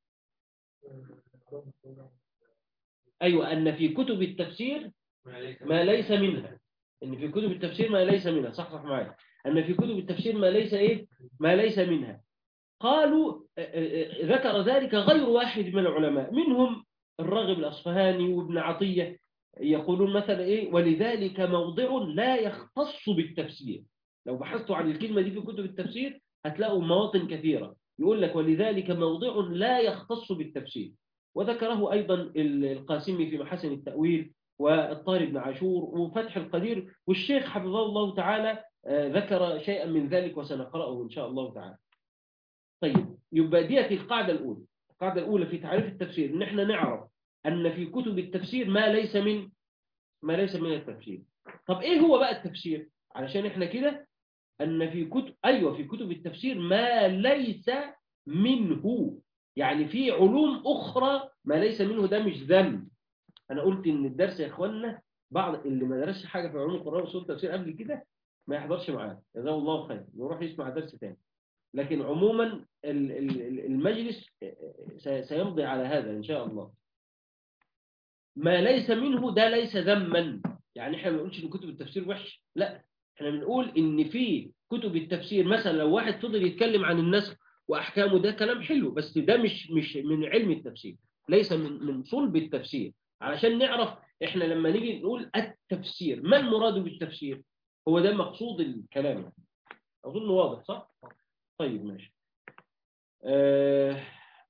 أيوة، أن في كتب التفسير ما ليس منها، ان في كتب التفسير ما ليس منها، صح صح معايا، ان في كتب التفسير ما ليس ايه ما ليس منها. قالوا ذكر ذلك غير واحد من العلماء، منهم الراغب الأصفهاني وابن عطية، يقولون مثلا ايه ولذلك موضع لا يختص بالتفسير. لو بحثتوا عن الكلمة دي في كتب التفسير هتلاقوا مواطن كثيرة يقول لك ولذلك موضع لا يختص بالتفسير. وذكره أيضا القاسمي في محاسن التأويل، والطاهر بن عاشور، وفتح القدير، والشيخ حفظه الله تعالى ذكر شيئا من ذلك وسنقرأه إن شاء الله تعالى. طيب يبقى ديت القاعدة الأولى، القاعدة الأولى في تعريف التفسير إن إحنا نعرف أن في كتب التفسير ما ليس من ما ليس من التفسير. طب إيه هو بقى التفسير؟ علشان إحنا كده أن في كتب أيوة في كتب التفسير ما ليس منه، يعني في علوم أخرى ما ليس منه، ده مش ذنب. أنا قلت إن الدرس يا إخواننا بعض اللي ما درسش حاجة في علوم القرآن وأصول التفسير قبل كده ما يحضرش معانا، جزاه الله خير، يروح يسمع درس تاني. لكن عموما المجلس سيمضي على هذا إن شاء الله. ما ليس منه ده ليس ذما، يعني احنا ما بنقولش ان كتب التفسير وحش، لا، احنا بنقول ان في كتب التفسير مثلا لو واحد فضل يتكلم عن النسخ واحكامه ده كلام حلو، بس ده مش مش من علم التفسير، ليس من من صلب التفسير. علشان نعرف احنا لما نيجي نقول التفسير ما المراد بالتفسير، هو ده مقصود الكلام. اظن واضح صح؟ طيب ماشي. آه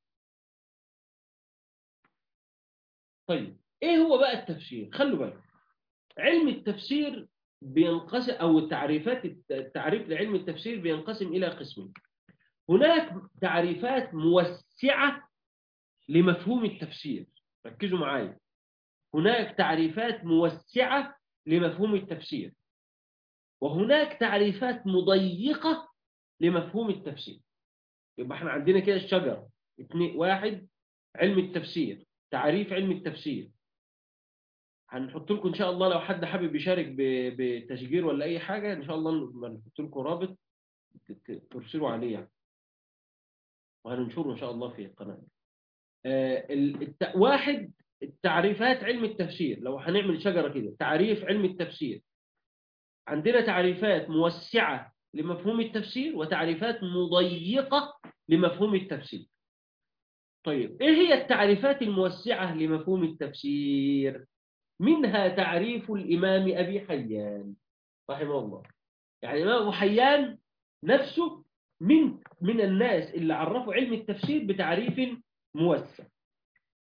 طيب ايه هو بقى التفسير؟ خلوا بالك علم التفسير بينقسم، او التعريفات التعريف لعلم التفسير بينقسم الى قسمين. هناك تعريفات موسعة لمفهوم التفسير، ركزوا معايا، هناك تعريفات موسعة لمفهوم التفسير، وهناك تعريفات مضيقة لمفهوم التفسير. يبقى احنا عندنا كده الشجر اثنين، واحد علم التفسير، تعريف علم التفسير. هنحط لكم ان شاء الله لو حد حابب يشارك بتشجير ولا اي حاجه ان شاء الله نحط لكم رابط ترسلوا عليه يعني، وهننشره ان شاء الله في القناه. آه الت... واحد التعريفات علم التفسير، لو هنعمل شجره كده تعريف علم التفسير، عندنا تعريفات موسعه لمفهوم التفسير وتعريفات مضيقه لمفهوم التفسير. طيب ايه هي التعريفات الموسعه لمفهوم التفسير؟ منها تعريف الإمام أبي حيان رحمه الله. يعني الإمام أبو حيان نفسه من من الناس اللي عرفوا علم التفسير بتعريف موسع.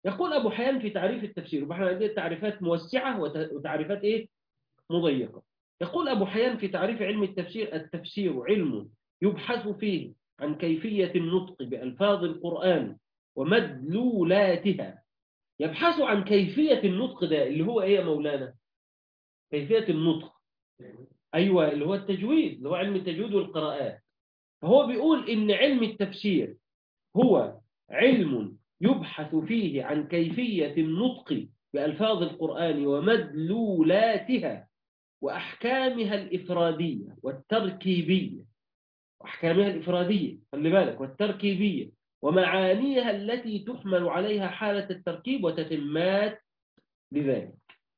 يقول أبو حيان في تعريف التفسير، وإحنا عندنا تعريفات موسعة وتعريفات إيه؟ مضيقة. يقول أبو حيان في تعريف علم التفسير: التفسير علم يبحث فيه عن كيفية النطق بألفاظ القرآن ومدلولاتها. يبحث عن كيفية النطق، ده اللي هو إيه يا مولانا؟ كيفية النطق، أيوة، اللي هو التجويد، اللي هو علم التجويد والقراءات. فهو بيقول إن علم التفسير هو علم يبحث فيه عن كيفية النطق بألفاظ القرآن ومدلولاتها وأحكامها الإفرادية والتركيبية، وأحكامها الإفرادية خلي بالك والتركيبية، ومعانيها التي تحمل عليها حالة التركيب وتتمات لذلك.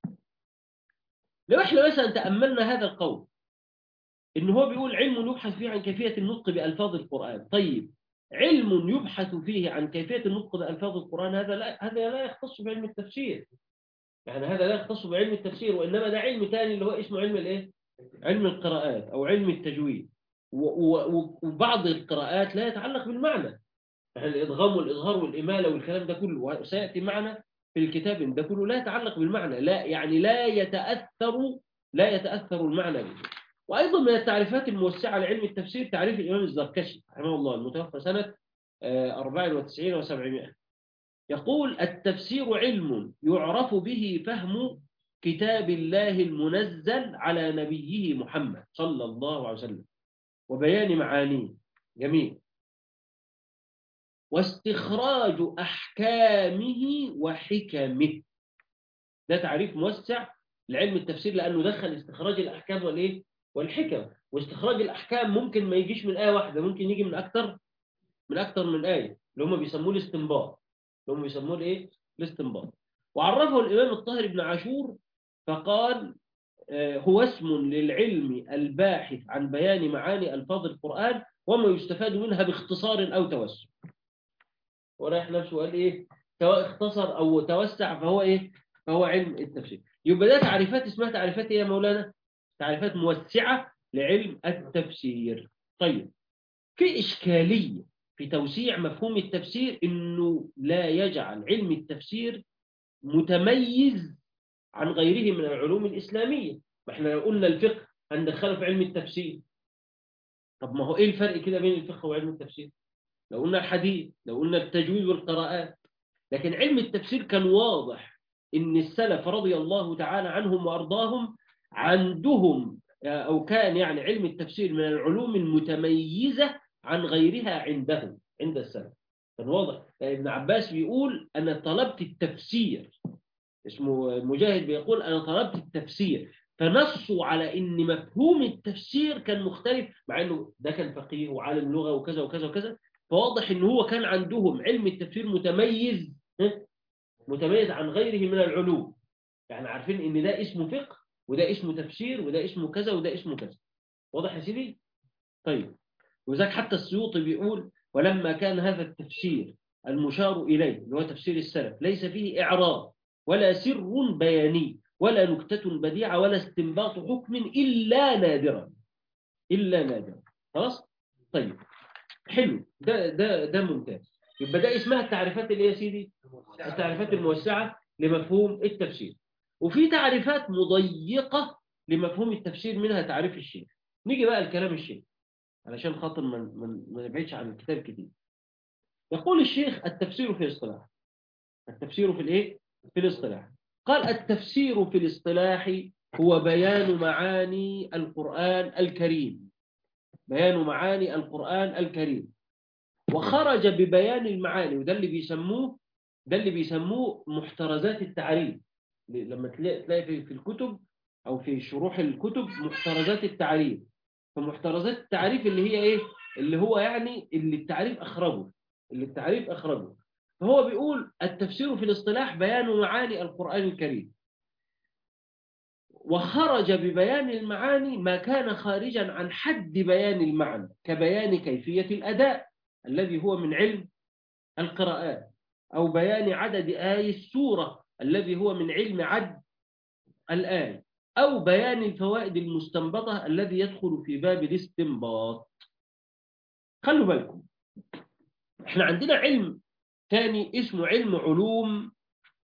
لو احنا مثلا تأملنا هذا القول، إن هو بيقول علم يبحث فيه عن كيفية النطق بألفاظ القرآن. طيب، علم يبحث فيه عن كيفية النطق بألفاظ القرآن، هذا لا هذا لا يختص بعلم التفسير. يعني هذا لا يختص بعلم التفسير، وإنما ده علم ثاني اللي هو اسمه علم الإيه؟ علم القراءات أو علم التجويد. وبعض القراءات لا يتعلق بالمعنى، يعني الإدغام والإظهار والإمالة والكلام ده كله، وسيأتي معنا في الكتاب، ده كله لا يتعلق بالمعنى، لا يعني لا يتأثر لا يتأثر المعنى به. وأيضا من التعريفات الموسعة لعلم التفسير تعريف الإمام الزركشي رحمه الله المتوفى سنة أربعة وتسعين وسبعمائة. يقول: التفسير علم يعرف به فهم كتاب الله المنزل على نبيه محمد صلى الله عليه وسلم وبيان معانيه. جميل. واستخراج أحكامه وحكمه. ده تعريف موسع لعلم التفسير، لأنه دخل استخراج الأحكام والإيه؟ والحكم. واستخراج الأحكام ممكن ما يجيش من آية واحدة، ممكن يجي من أكتر من أكتر من آية، اللي هم بيسموه الاستنباط، اللي هم بيسموه الإيه؟ الاستنباط. وعرفه الإمام الطاهر بن عاشور فقال: هو اسم للعلم الباحث عن بيان معاني ألفاظ القرآن وما يستفاد منها باختصار أو توسع. ورايح نفسه قال إيه؟ سواء اختصر أو توسع فهو إيه؟ فهو علم التفسير. يبقى ده تعريفات اسمها تعريفات إيه يا مولانا؟ تعريفات موسعة لعلم التفسير. طيب، في إشكالية في توسيع مفهوم التفسير، إنه لا يجعل علم التفسير متميز عن غيره من العلوم الإسلامية. ما احنا لو قلنا الفقه هندخله في علم التفسير، طب ما هو ايه الفرق كده بين الفقه وعلم التفسير؟ لو قلنا الحديث، لو قلنا التجويد والقراءات. لكن علم التفسير كان واضح ان السلف رضي الله تعالى عنهم وارضاهم عندهم، او كان يعني علم التفسير من العلوم المتميزة عن غيرها عندهم، عند السلف كان واضح. يعني ابن عباس بيقول: انا طلبت التفسير، اسمه مجاهد بيقول: أنا طلبت التفسير. فنصوا على إن مفهوم التفسير كان مختلف، مع إنه ده كان فقيه وعالم لغة وكذا وكذا وكذا. فواضح إن هو كان عندهم علم التفسير متميز، متميز عن غيره من العلوم. يعني عارفين إن ده اسمه فقه وده اسمه تفسير وده اسمه كذا وده اسمه كذا. واضح يا سيدي؟ طيب، وذاك حتى السيوطي بيقول: ولما كان هذا التفسير المشار إليه اللي هو تفسير السلف ليس فيه إعراب ولا سر بياني ولا نكتة بديعة ولا استنباط حكم إلا نادرا، إلا نادرا. خلاص؟ طيب، حلو، ده ده ده ممتاز. يبقى ده اسمها التعريفات اللي هي يا سيدي التعريفات الموسعة لمفهوم التفسير. وفي تعريفات مضيقة لمفهوم التفسير، منها تعريف الشيخ. نيجي بقى الكلام الشيخ علشان خاطر من من ما نبعدش عن الكتاب كتير. يقول الشيخ: التفسير في الاصطلاح. التفسير في الايه؟ في الاصطلاح. قال: التفسير في الاصطلاح هو بيان معاني القرآن الكريم، بيان معاني القرآن الكريم. وخرج ببيان المعاني، وده اللي بيسموه ده اللي بيسموه محترزات التعريف. لما تلاقي تلاقي في في الكتب او في شروح الكتب محترزات التعريف. فمحترزات التعريف اللي هي ايه؟ اللي هو يعني اللي التعريف اخرجه اللي التعريف اخرجه. فهو بيقول: التفسير في الاصطلاح بيان معاني القرآن الكريم. وخرج ببيان المعاني ما كان خارجا عن حد بيان المعنى، كبيان كيفية الأداء الذي هو من علم القراءات، أو بيان عدد آي السورة الذي هو من علم عد الآية، أو بيان الفوائد المستنبطة الذي يدخل في باب الاستنباط. خلوا بالكم، احنا عندنا علم ثاني اسمه علم علوم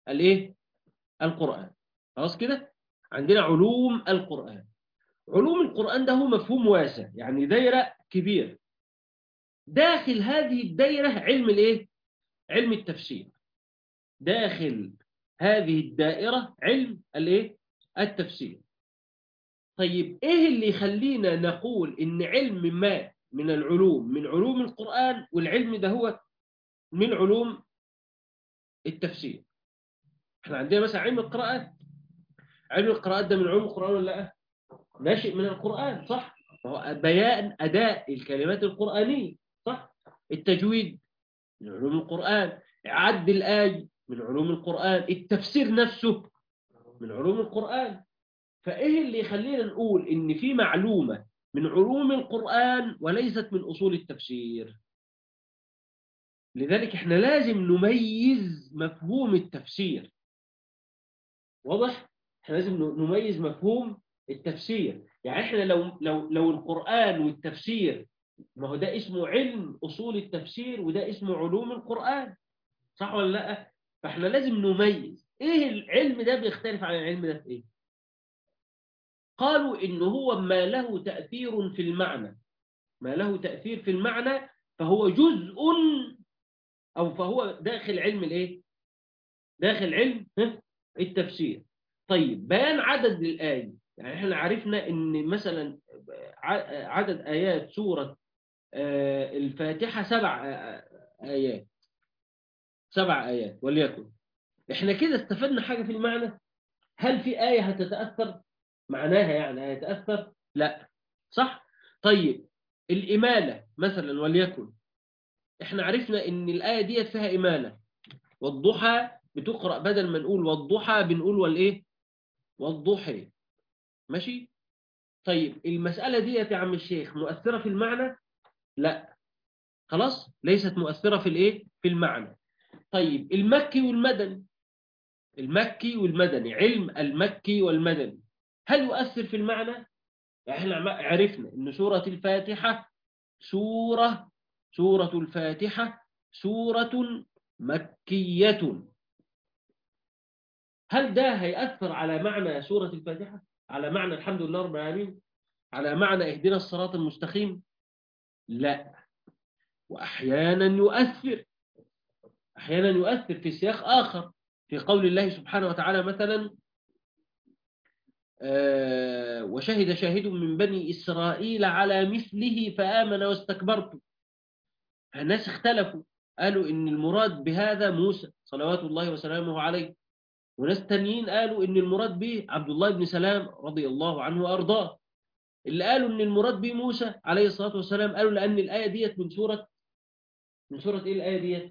الايه؟ القرآن. خلاص كده عندنا علوم القرآن. علوم القرآن ده هو مفهوم واسع، يعني دايرة كبيرة. داخل هذه الدايرة علم الايه؟ علم التفسير. داخل هذه الدائرة علم الايه؟ التفسير. طيب ايه اللي يخلينا نقول ان علم ما من العلوم من علوم القرآن والعلم ده هو من علوم التفسير؟ احنا عندنا مثلا علم القراءات. علم القراءات ده من علوم القرآن ولا لا؟ ناشئ من القرآن، صح؟ فهو بيان أداء الكلمات القرآنية، صح؟ التجويد من علوم القرآن، عد الآي من علوم القرآن، التفسير نفسه من علوم القرآن. فإيه اللي يخلينا نقول إن في معلومة من علوم القرآن وليست من أصول التفسير؟ لذلك إحنا لازم نميز مفهوم التفسير. واضح؟ إحنا لازم نميز مفهوم التفسير. يعني إحنا لو لو لو القرآن والتفسير، ما هو ده اسمه علم أصول التفسير وده اسمه علوم القرآن، صح ولا لا؟ فإحنا لازم نميز إيه العلم ده بيختلف عن العلم ده في إيه. قالوا إن هو ما له تأثير في المعنى، ما له تأثير في المعنى فهو جزء، أو فهو داخل علم الإيه؟ داخل علم التفسير. طيب بيان عدد الآية، يعني احنا عرفنا ان مثلا عدد آيات سورة الفاتحة سبع آيات، سبع آيات وليكن. احنا كده استفدنا حاجة في المعنى؟ هل في آية هتتأثر معناها، يعني هيتأثر؟ لا، صح؟ طيب الإمالة مثلا وليكن، احنا عرفنا ان الآية دي فيها إمالة. والضحى بتقرأ بدل ما نقول والضحى بنقول والإيه؟ والضحى. ماشي؟ طيب المسألة دي يا عم الشيخ مؤثرة في المعنى؟ لا، خلاص ليست مؤثرة في الإيه؟ في المعنى. طيب المكي والمدني، المكي والمدني، علم المكي والمدني، هل يؤثر في المعنى؟ احنا عرفنا ان سورة الفاتحة سورة سورة الفاتحة سورة مكية. هل ده هيأثر على معنى سورة الفاتحة؟ على معنى الحمد لله رب العالمين؟ على معنى اهدنا الصراط المستقيم؟ لا. وأحيانا يؤثر، أحيانا يؤثر في سياق آخر، في قول الله سبحانه وتعالى مثلا آه وشهد شاهد من بني إسرائيل على مثله فآمن واستكبرتم. الناس اختلفوا، قالوا إن المراد بهذا موسى صلوات الله وسلامه عليه، وناس تانيين قالوا إن المراد به عبد الله بن سلام رضي الله عنه وأرضاه. اللي قالوا إن المراد به موسى عليه الصلاة والسلام قالوا لأن الآية ديت من سورة من سورة إيه الآية ديت؟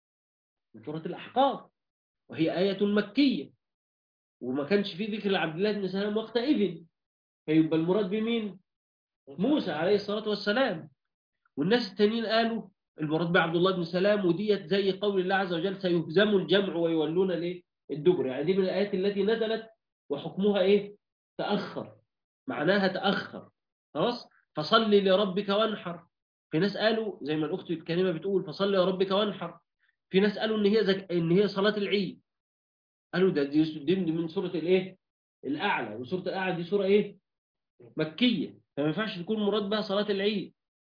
من سورة الأحقاف، وهي آية مكية، وما كانش في ذكر لعبد الله بن سلام وقتئذ، فيبقى المراد بمين؟ موسى عليه الصلاة والسلام. والناس التانيين قالوا المراد بعبد الله بن سلام، وديت زي قول الله عز وجل سيهزم الجمع ويولون الايه؟ الدبر. يعني دي من الآيات التي نزلت وحكمها ايه؟ تأخر، معناها تأخر. خلاص، فصل لربك وانحر. في ناس قالوا زي ما الأخت الكريمة بتقول فصل لربك وانحر. في ناس قالوا ان هي زك... ان هي صلاة العيد، قالوا ده دي, دي من سورة الايه؟ الأعلى، وسورة الأعلى دي سورة ايه؟ مكية، فما ينفعش تكون مراد بها صلاة العيد.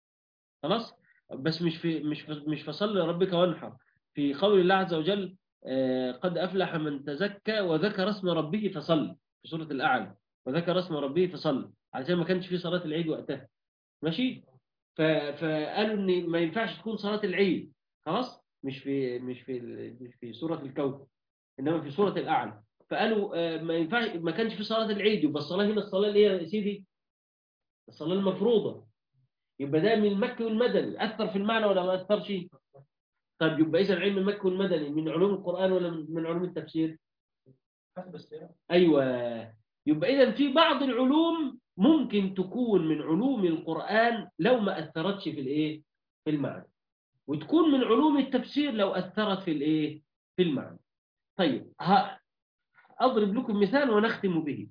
خلاص، بس مش في مش في مش فصل لربك وانحر. في قول الله عز وجل آه قد أفلح من تزكى وذكر اسم ربه فصلى، في سورة الأعلى، وذكر اسم ربه فصلى، علشان ما كانش في صلاة العيد وقتها. ماشي؟ ف... فقالوا ان ما ينفعش تكون صلاة العيد. خلاص، مش في مش في مش في سورة الكوكب، انما في سورة الأعلى. فقالوا آه ما ينفعش، ما كانش في صلاة العيد، يبقى الصلاة هنا الصلاة اللي هي يا سيدي الصلاة المفروضة. يبقى ده من المكي والمدني، أثر في المعنى ولا ما أثرش؟ طيب يبقى إذا علم المكي والمدني من علوم القرآن ولا من علوم التفسير؟ حسب السياق. أيوة. يبقى إذا في بعض العلوم ممكن تكون من علوم القرآن لو ما أثرتش في الإيه؟ في المعنى، وتكون من علوم التفسير لو أثرت في الإيه؟ في المعنى. طيب ها أضرب لكم مثال ونختم به.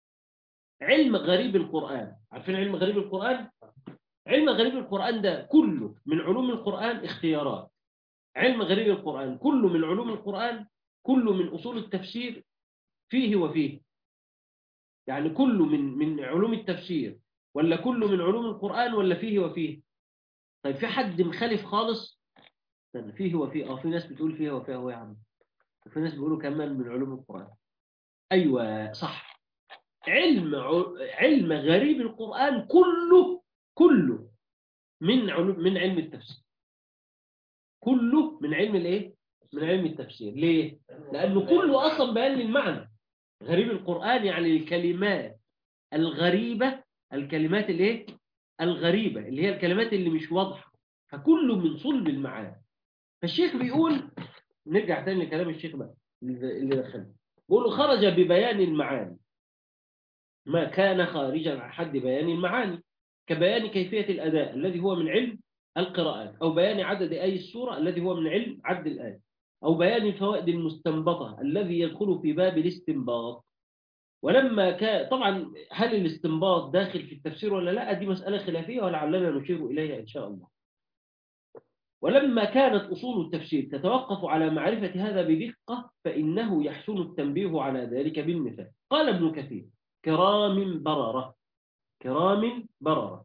علم غريب القرآن، عارفين علم غريب القرآن؟ علم غريب القرآن ده كله من علوم القرآن اختيارات. علم غريب القرآن كله من علوم القرآن كل من أصول التفسير فيه وفيه، يعني كل من من علوم التفسير ولا كل من علوم القرآن ولا فيه وفيه؟ طيب في حد مخالف خالص؟ استنى، فيه وفيه. اه في ناس بتقول فيه وفيه هو يا عم، وفي ناس بيقولوا كمان من علوم القرآن. أيوة صح. علم علم غريب القرآن كله كله من علوم من علم التفسير، كله من علم الايه؟ من علم التفسير. ليه؟ لأنه كله أصلا بيان للمعنى. غريب القرآن يعني الكلمات الغريبة، الكلمات الايه؟ الغريبة اللي هي الكلمات اللي مش واضحة، فكله من صلب المعاني. فالشيخ بيقول، نرجع تاني لكلام الشيخ بقى اللي دخلنا، بيقول له خرج ببيان المعاني ما كان خارجا عن حد بيان المعاني، كبيان كيفية الأداء الذي هو من علم القراءات، أو بيان عدد آي السورة الذي هو من علم عد الآية، أو بيان الفوائد المستنبطة الذي يدخل في باب الاستنباط. ولما كان طبعا هل الاستنباط داخل في التفسير ولا لا، دي مسألة خلافية ولعلنا نشير إليها إن شاء الله. ولما كانت أصول التفسير تتوقف على معرفة هذا بدقة، فإنه يحسن التنبيه على ذلك بالمثال. قال ابن كثير: كرام بررة، كرام بررة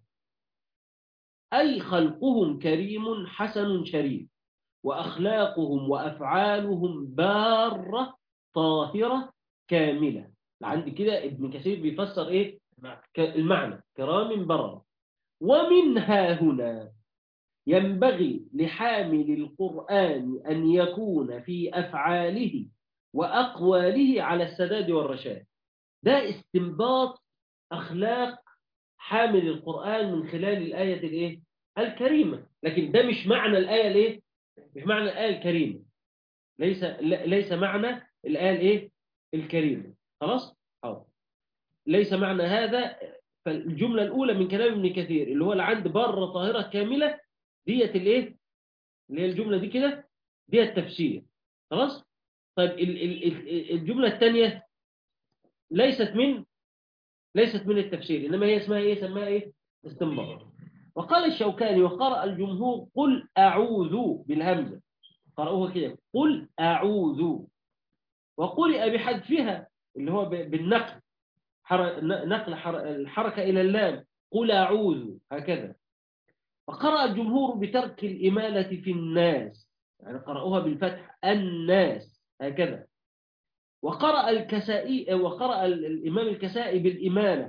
أي خلقهم كريم حسن شريف، وأخلاقهم وأفعالهم بارة طاهرة كاملة. عندي كده ابن كثير بيفسر إيه المعنى كرام بررة. ومنها هنا ينبغي لحامل القرآن أن يكون في أفعاله وأقواله على السداد والرشاد. ده استنباط أخلاق حامل القرآن من خلال الآية الإيه؟ الكريمة. لكن ده مش معنى الآية الإيه؟ مش معنى الآية الكريمة، ليس ليس معنى الآية الإيه؟ الكريمة. خلاص؟ أو ليس معنى هذا. فالجملة الأولى من كلام ابن كثير اللي هو العند بر طاهرة كاملة ديت الإيه؟ اللي هي الجملة دي كده، دي التفسير. خلاص؟ طيب ال- ال- الجملة الثانية ليست من ليست من التفسير، إنما هي اسمها إيه؟ اسمها إيه؟ استنباط. وقال الشوكاني: وقرأ الجمهور قل أعوذ بالهمزة، قرأوها كده قل أعوذ، وقرئ بحذفها اللي هو بالنقل، حر... نقل حر... الحركة إلى اللام، قل أعوذ هكذا. وقرأ الجمهور بترك الإمالة في الناس، يعني قرأوها بالفتح الناس هكذا. وقرأ الكسائي وقرأ الإمام الكسائي بالإمالة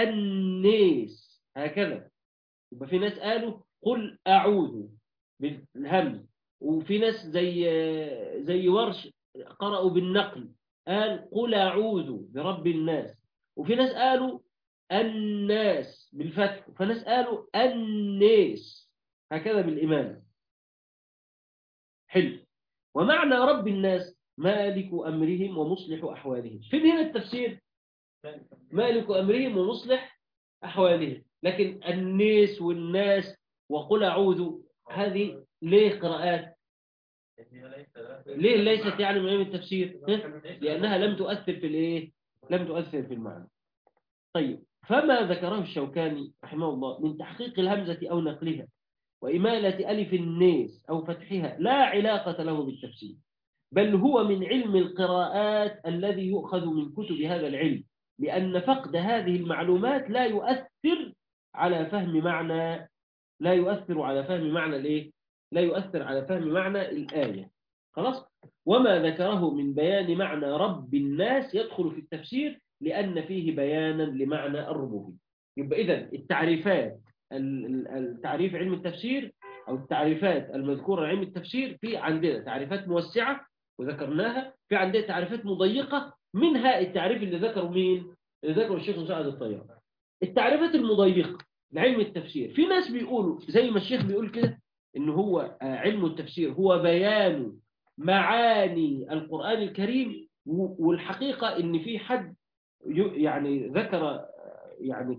الناس هكذا. يبقى في ناس قالوا قل أعوذ بالهمز، وفي ناس زي زي ورش قرأوا بالنقل قال قل أعوذ برب الناس، وفي ناس قالوا الناس بالفتح، فناس قالوا الناس هكذا بالإمالة. حلو. ومعنى رب الناس مالك أمرهم ومصلح أحوالهم. فين هنا التفسير؟ مالك أمرهم ومصلح أحوالهم. لكن الناس والناس وقل أعوذ هذه ليه قراءات؟ ليه ليست يعني من علم التفسير؟ لأنها لم تؤثر في الإيه؟ لم تؤثر في المعنى. طيب، فما ذكره الشوكاني رحمه الله من تحقيق الهمزة أو نقلها وإمالة ألف الناس أو فتحها لا علاقة له بالتفسير، بل هو من علم القراءات الذي يؤخذ من كتب هذا العلم، لأن فقد هذه المعلومات لا يؤثر على فهم معنى لا يؤثر على فهم معنى الإيه؟ لا يؤثر على فهم معنى الآية. خلاص؟ وما ذكره من بيان معنى رب الناس يدخل في التفسير لأن فيه بيانا لمعنى الربوبية. يبقى إذن التعريفات، التعريف علم التفسير أو التعريفات المذكورة علم التفسير، في عندنا تعريفات موسعة وذكرناها، في عندنا تعريفات مضيقة، منها التعريف اللي ذكره مين؟ اللي ذكره الشيخ مساعد الطيار. التعريفات المضيقة لعلم التفسير، في ناس بيقولوا زي ما الشيخ بيقول كده إن هو علم التفسير هو بيان معاني القرآن الكريم، والحقيقة إن في حد يعني ذكر يعني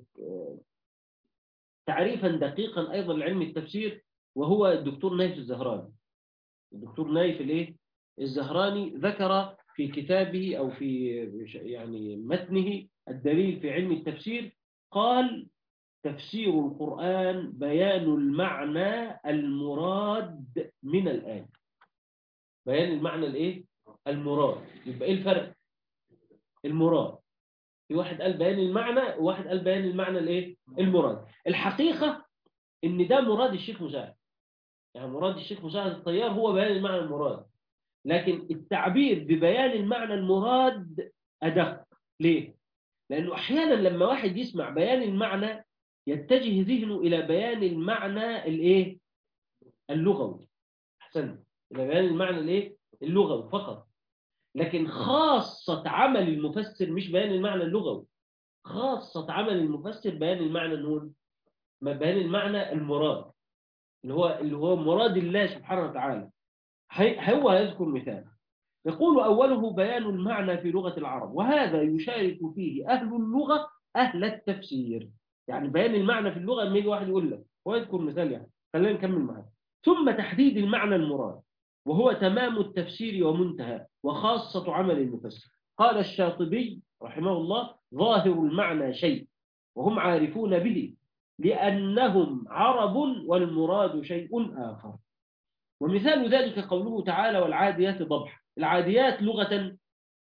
تعريفا دقيقا أيضا لعلم التفسير، وهو الدكتور نايف الزهراني. الدكتور نايف الايه الزهراني ذكر في كتابه أو في يعني متنه الدليل في علم التفسير، قال: تفسير القرآن بيان المعنى المراد من الآية. بيان المعنى الايه المراد. يبقى إيه الفرق؟ المراد، في واحد قال بيان المعنى وواحد قال بيان المعنى الإيه؟ المراد. الحقيقة إن ده مراد الشيخ مساعد، يعني مراد الشيخ مساعد الطيار هو بيان المعنى المراد، لكن التعبير ببيان المعنى المراد أدق. ليه؟ لأنه أحيانا لما واحد يسمع بيان المعنى يتجه ذهنه إلى بيان المعنى الإيه؟ اللغوي. أحسن، إلى بيان المعنى الإيه؟ اللغوي فقط. لكن خاصة عمل المفسر مش بيان المعنى اللغوي، خاصة عمل المفسر بيان المعنى النون، بيان المعنى المراد، اللي هو اللي هو مراد الله سبحانه وتعالى. هو هيذكر مثال يقول أوله بيان المعنى في لغة العرب، وهذا يشارك فيه أهل اللغة أهل التفسير. يعني بيان المعنى في اللغة لما يجي واحد يقول لك ويذكر مثال، يعني خلينا نكمل معاه. ثم تحديد المعنى المراد، وهو تمام التفسير ومنتهى وخاصة عمل المفسر. قال الشاطبي رحمه الله: ظاهر المعنى شيء وهم عارفون به لأنهم عرب والمراد شيء آخر. ومثال ذلك قوله تعالى: والعاديات ضبحا. العاديات لغة،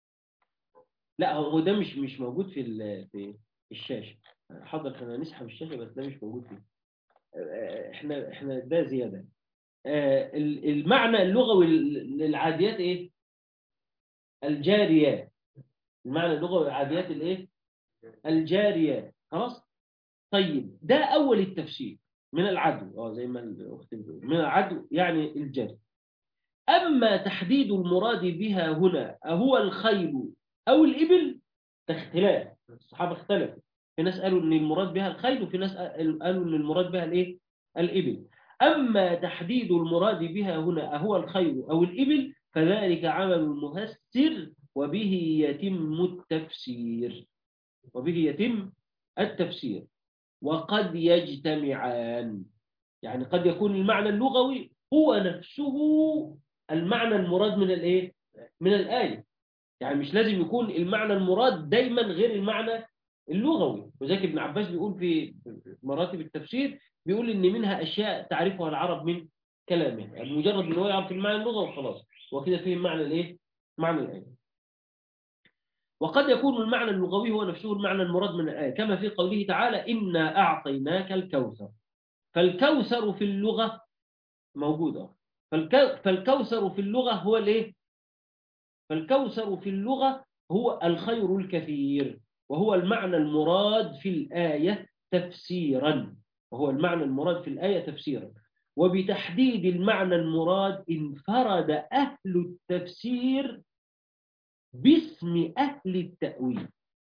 لا هو ده مش مش موجود في في الشاشة. حاضر، خلينا نسحب الشاشة، بس ده مش موجود فيه. احنا احنا ده زيادة. المعنى اللغوي للعاديات ايه؟ الجاريات. المعنى اللغوي للعاديات الايه؟ الجاريات. خلاص. طيب ده اول التفسير من العدو، اه زي ما الاخت بتقول، من العدو يعني الجري. أما تحديد المراد بها هنا أهو الخيل أو الإبل فاختلاف، الصحابة اختلفوا. في ناس قالوا أن المراد بها الخيل، وفي ناس قالوا أن المراد بها الإيه؟ الإبل. أما تحديد المراد بها هنا أهو الخيل أو الإبل فذلك عمل المفسر وبه يتم التفسير، وبه يتم التفسير. وقد يجتمعان، يعني قد يكون المعنى اللغوي هو نفسه المعنى المراد من الايه؟ من الآية. يعني مش لازم يكون المعنى المراد دايما غير المعنى اللغوي. وذلك ابن عباس بيقول في مراتب التفسير، بيقول ان منها اشياء تعرفها العرب من كلامه، يعني مجرد ان هو يعرف المعنى اللغوي وخلاص، وكده فيه معنى الايه؟ معنى الآية. وقد يكون المعنى اللغوي هو نفسه المعنى المراد من الآية، كما في قوله تعالى: إنا أعطيناك الكوثر. فالكوثر في اللغة موجودة. فالكوثر في اللغة هو الايه؟ فالكوثر في اللغة هو الخير الكثير، وهو المعنى المراد في الآية تفسيرا، وهو المعنى المراد في الآية تفسيرا. وبتحديد المعنى المراد انفرد أهل التفسير باسم أهل التأويل.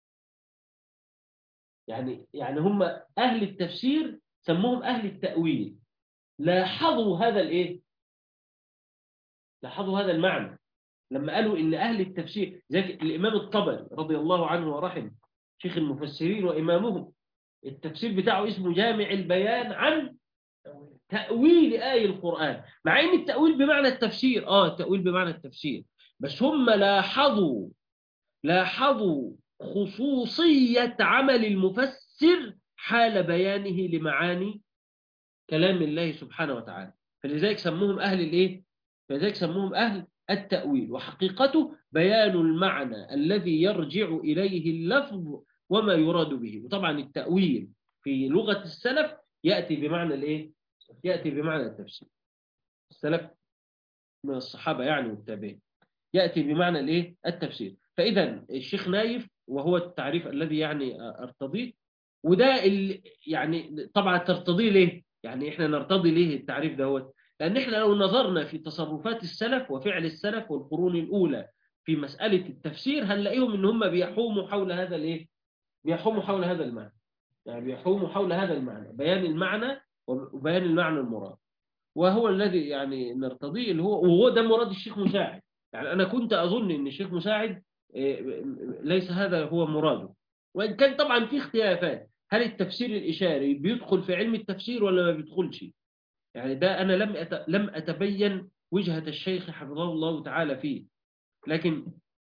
يعني يعني هم أهل التفسير سموهم أهل التأويل، لاحظوا هذا الايه؟ لاحظوا هذا المعنى لما قالوا إن أهل التفسير زي الإمام الطبري رضي الله عنه ورحمه، شيخ المفسرين وإمامهم، التفسير بتاعه اسمه جامع البيان عن تأويل آية القرآن. مع إن التأويل بمعنى التفسير، آه التأويل بمعنى التفسير، بس هم لاحظوا لاحظوا خصوصية عمل المفسر حال بيانه لمعاني كلام الله سبحانه وتعالى، فلذلك سموهم أهل الإيه؟ فلذلك سموهم أهل التأويل. وحقيقته بيان المعنى الذي يرجع إليه اللفظ وما يراد به. وطبعا التأويل في لغة السلف يأتي بمعنى الإيه؟ يأتي بمعنى التفسير. السلف من الصحابة يعني والتابعين يأتي بمعنى الإيه؟ التفسير. فإذا الشيخ نايف، وهو التعريف الذي يعني أرتضيه، وده ال... يعني طبعا ترتضيه ليه؟ يعني إحنا نرتضي ليه التعريف دوت؟ لأن إحنا لو نظرنا في تصرفات السلف وفعل السلف والقرون الأولى في مسألة التفسير هنلاقيهم إن هم بيحوموا حول هذا الإيه؟ بيحوموا حول هذا المعنى، يعني بيحوموا حول هذا المعنى، بيان المعنى وبيان المعنى المراد، وهو الذي يعني نرتضيه، اللي هو وهو ده مراد الشيخ مساعد. يعني أنا كنت أظن إن الشيخ مساعد ليس هذا هو مراده، وإن كان طبعا في اختلافات، هل التفسير الإشاري بيدخل في علم التفسير ولا ما بيدخلش؟ يعني ده أنا لم أت... لم أتبين وجهة الشيخ حفظه الله تعالى فيه، لكن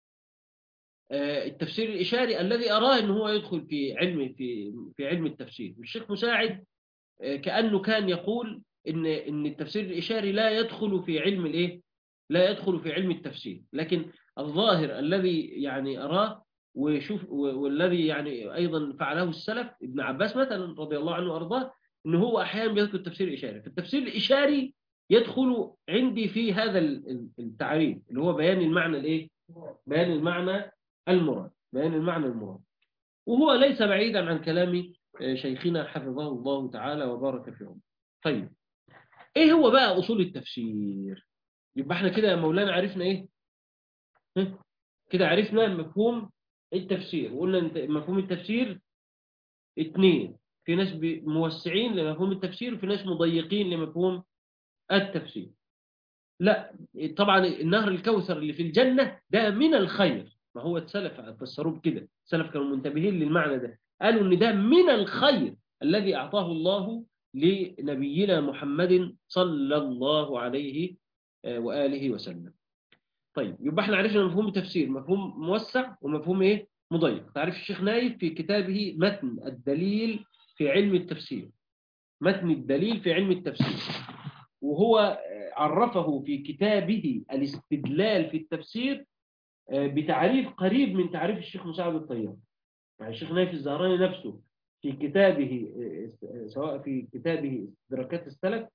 التفسير الإشاري الذي أراه إن هو يدخل في علم في في علم التفسير. والشيخ مساعد كأنه كان يقول إن إن التفسير الإشاري لا يدخل في علم الإيه؟ لا يدخل في علم التفسير. لكن الظاهر الذي يعني أراه وشوف والذي يعني أيضا فعله السلف ابن عباس مثلا رضي الله عنه وأرضاه، إن هو أحيانا بيذكر التفسير الإشاري. فالتفسير الإشاري يدخل عندي في هذا التعريف اللي هو بيان المعنى الإيه؟ بيان المعنى المراد، بيان المعنى المراد. وهو ليس بعيدا عن كلام شيخنا حفظه الله تعالى وبارك في عمره. طيب ايه هو بقى اصول التفسير؟ يبقى احنا كده يا مولانا عرفنا ايه؟ ها؟ كده عرفنا مفهوم التفسير، وقلنا انت مفهوم التفسير اتنين، في ناس موسعين لمفهوم التفسير وفي ناس مضيقين لمفهوم التفسير. لا طبعا النهر الكوثر اللي في الجنة ده من الخير، ما هو السلف فسروه بكده، السلف كانوا منتبهين للمعنى ده، قالوا ان ده من الخير الذي اعطاه الله لنبينا محمد صلى الله عليه واله وسلم. طيب يبقى احنا عرفنا مفهوم التفسير، مفهوم موسع ومفهوم ايه مضيق. تعرف الشيخ نايف في كتابه متن الدليل في علم التفسير، متن الدليل في علم التفسير، وهو عرفه في كتابه الاستدلال في التفسير بتعريف قريب من تعريف الشيخ مساعد الطيار. يعني الشيخ نايف الزهراني نفسه في كتابه، سواء في كتابه استدراكات السلف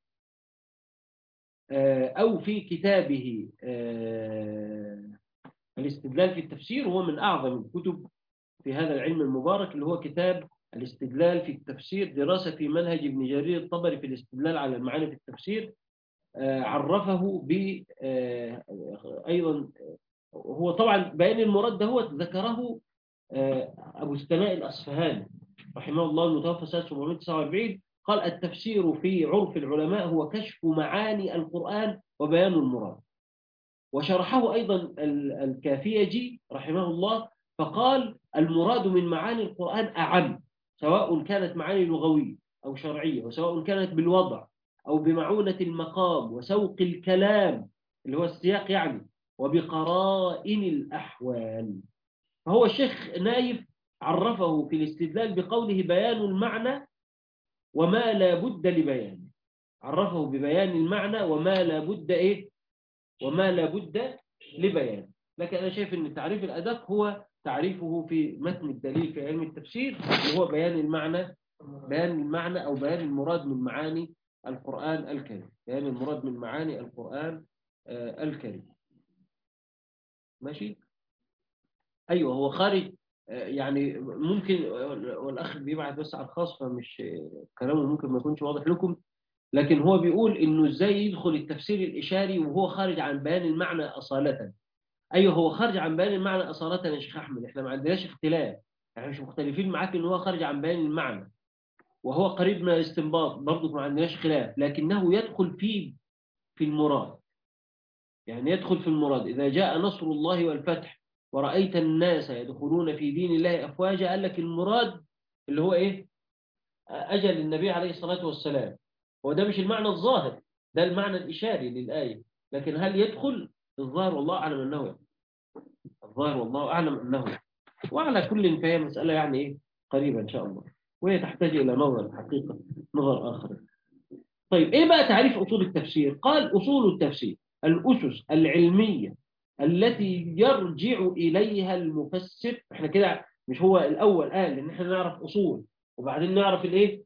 أو في كتابه الاستدلال في التفسير، هو من أعظم الكتب في هذا العلم المبارك، اللي هو كتاب الاستدلال في التفسير، دراسة في منهج ابن جرير الطبري في الاستدلال على المعاني في التفسير. عرفه ب أيضا، هو طبعا بيان المراد ده هو ذكره أبو السناء الأصفهاني رحمه الله المتوفى سنة سبعمائة وتسعة وأربعين، قال التفسير في عرف العلماء هو كشف معاني القرآن وبيان المراد. وشرحه أيضا الكافيجي رحمه الله فقال المراد من معاني القرآن أعم، سواء كانت معاني لغوية أو شرعية، وسواء كانت بالوضع أو بمعونة المقام وسوق الكلام اللي هو السياق يعني، وبقرائن الأحوال. فهو الشيخ نايف عرفه في الاستدلال بقوله بيان المعنى وما لا بد لبيانه، عرفه ببيان المعنى وما لا بد إيه وما لا بد لبيانه. لكن أنا شايف أن التعريف الأدق هو تعريفه في متن الدليل في علم التفسير، وهو بيان المعنى، بيان المعنى أو بيان المراد من معاني القرآن الكريم، بيان المراد من معاني القرآن آه الكريم. ماشي؟ أيوه هو خارج آه يعني ممكن، والأخ بيبعت بس على الخاص فمش كلامه ممكن ما يكونش واضح لكم، لكن هو بيقول إنه إزاي يدخل التفسير الإشاري وهو خارج عن بيان المعنى أصالة. ايوه هو خارج عن بيان المعنى اصالة يا شيخ احمد، احنا ما عندناش اختلاف، احنا مش مختلفين معاك ان هو خارج عن بيان المعنى وهو قريب من الاستنباط، برضه ما عندناش خلاف، لكنه يدخل في في المراد. يعني يدخل في المراد اذا جاء نصر الله والفتح ورأيت الناس يدخلون في دين الله افواجا، قال لك المراد اللي هو ايه؟ اجل النبي عليه الصلاة والسلام. هو ده مش المعنى الظاهر، ده المعنى الاشاري للآية، لكن هل يدخل؟ الظاهر والله اعلم انه يدخل. الظاهر والله أعلم أنه، وعلى كل فهي مسألة يعني إيه قريبة إن شاء الله، وهي تحتاج إلى نظر حقيقة، نظر آخر. طيب إيه بقى تعريف أصول التفسير؟ قال أصول التفسير الأسس العلمية التي يرجع إليها المفسر. إحنا كده مش هو الأول قال إن إحنا نعرف أصول وبعدين نعرف الإيه؟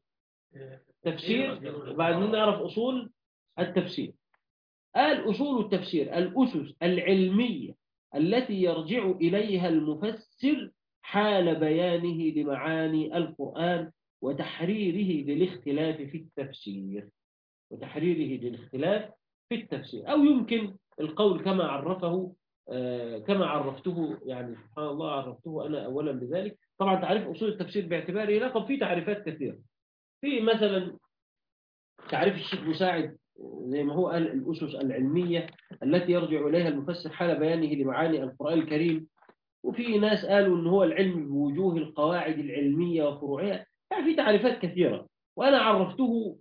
تفسير، وبعدين نعرف أصول التفسير. قال أصول التفسير الأسس العلمية التي يرجع إليها المفسر حال بيانه لمعاني القرآن وتحريره للاختلاف في التفسير، وتحريره للاختلاف في التفسير، أو يمكن القول كما عرفه آه كما عرفته، يعني سبحان الله عرفته أنا أولا بذلك. طبعا تعريف أصول التفسير باعتباره لقب فيه تعريفات كثيرة، في مثلا تعريف الشيخ مساعد زي ما هو قال الأسس العلمية التي يرجع إليها المفسر حال بيانه لمعاني القرآن الكريم، وفي ناس قالوا إن هو العلم بوجوه القواعد العلمية وفروعها، يعني في تعريفات كثيرة، وأنا عرفته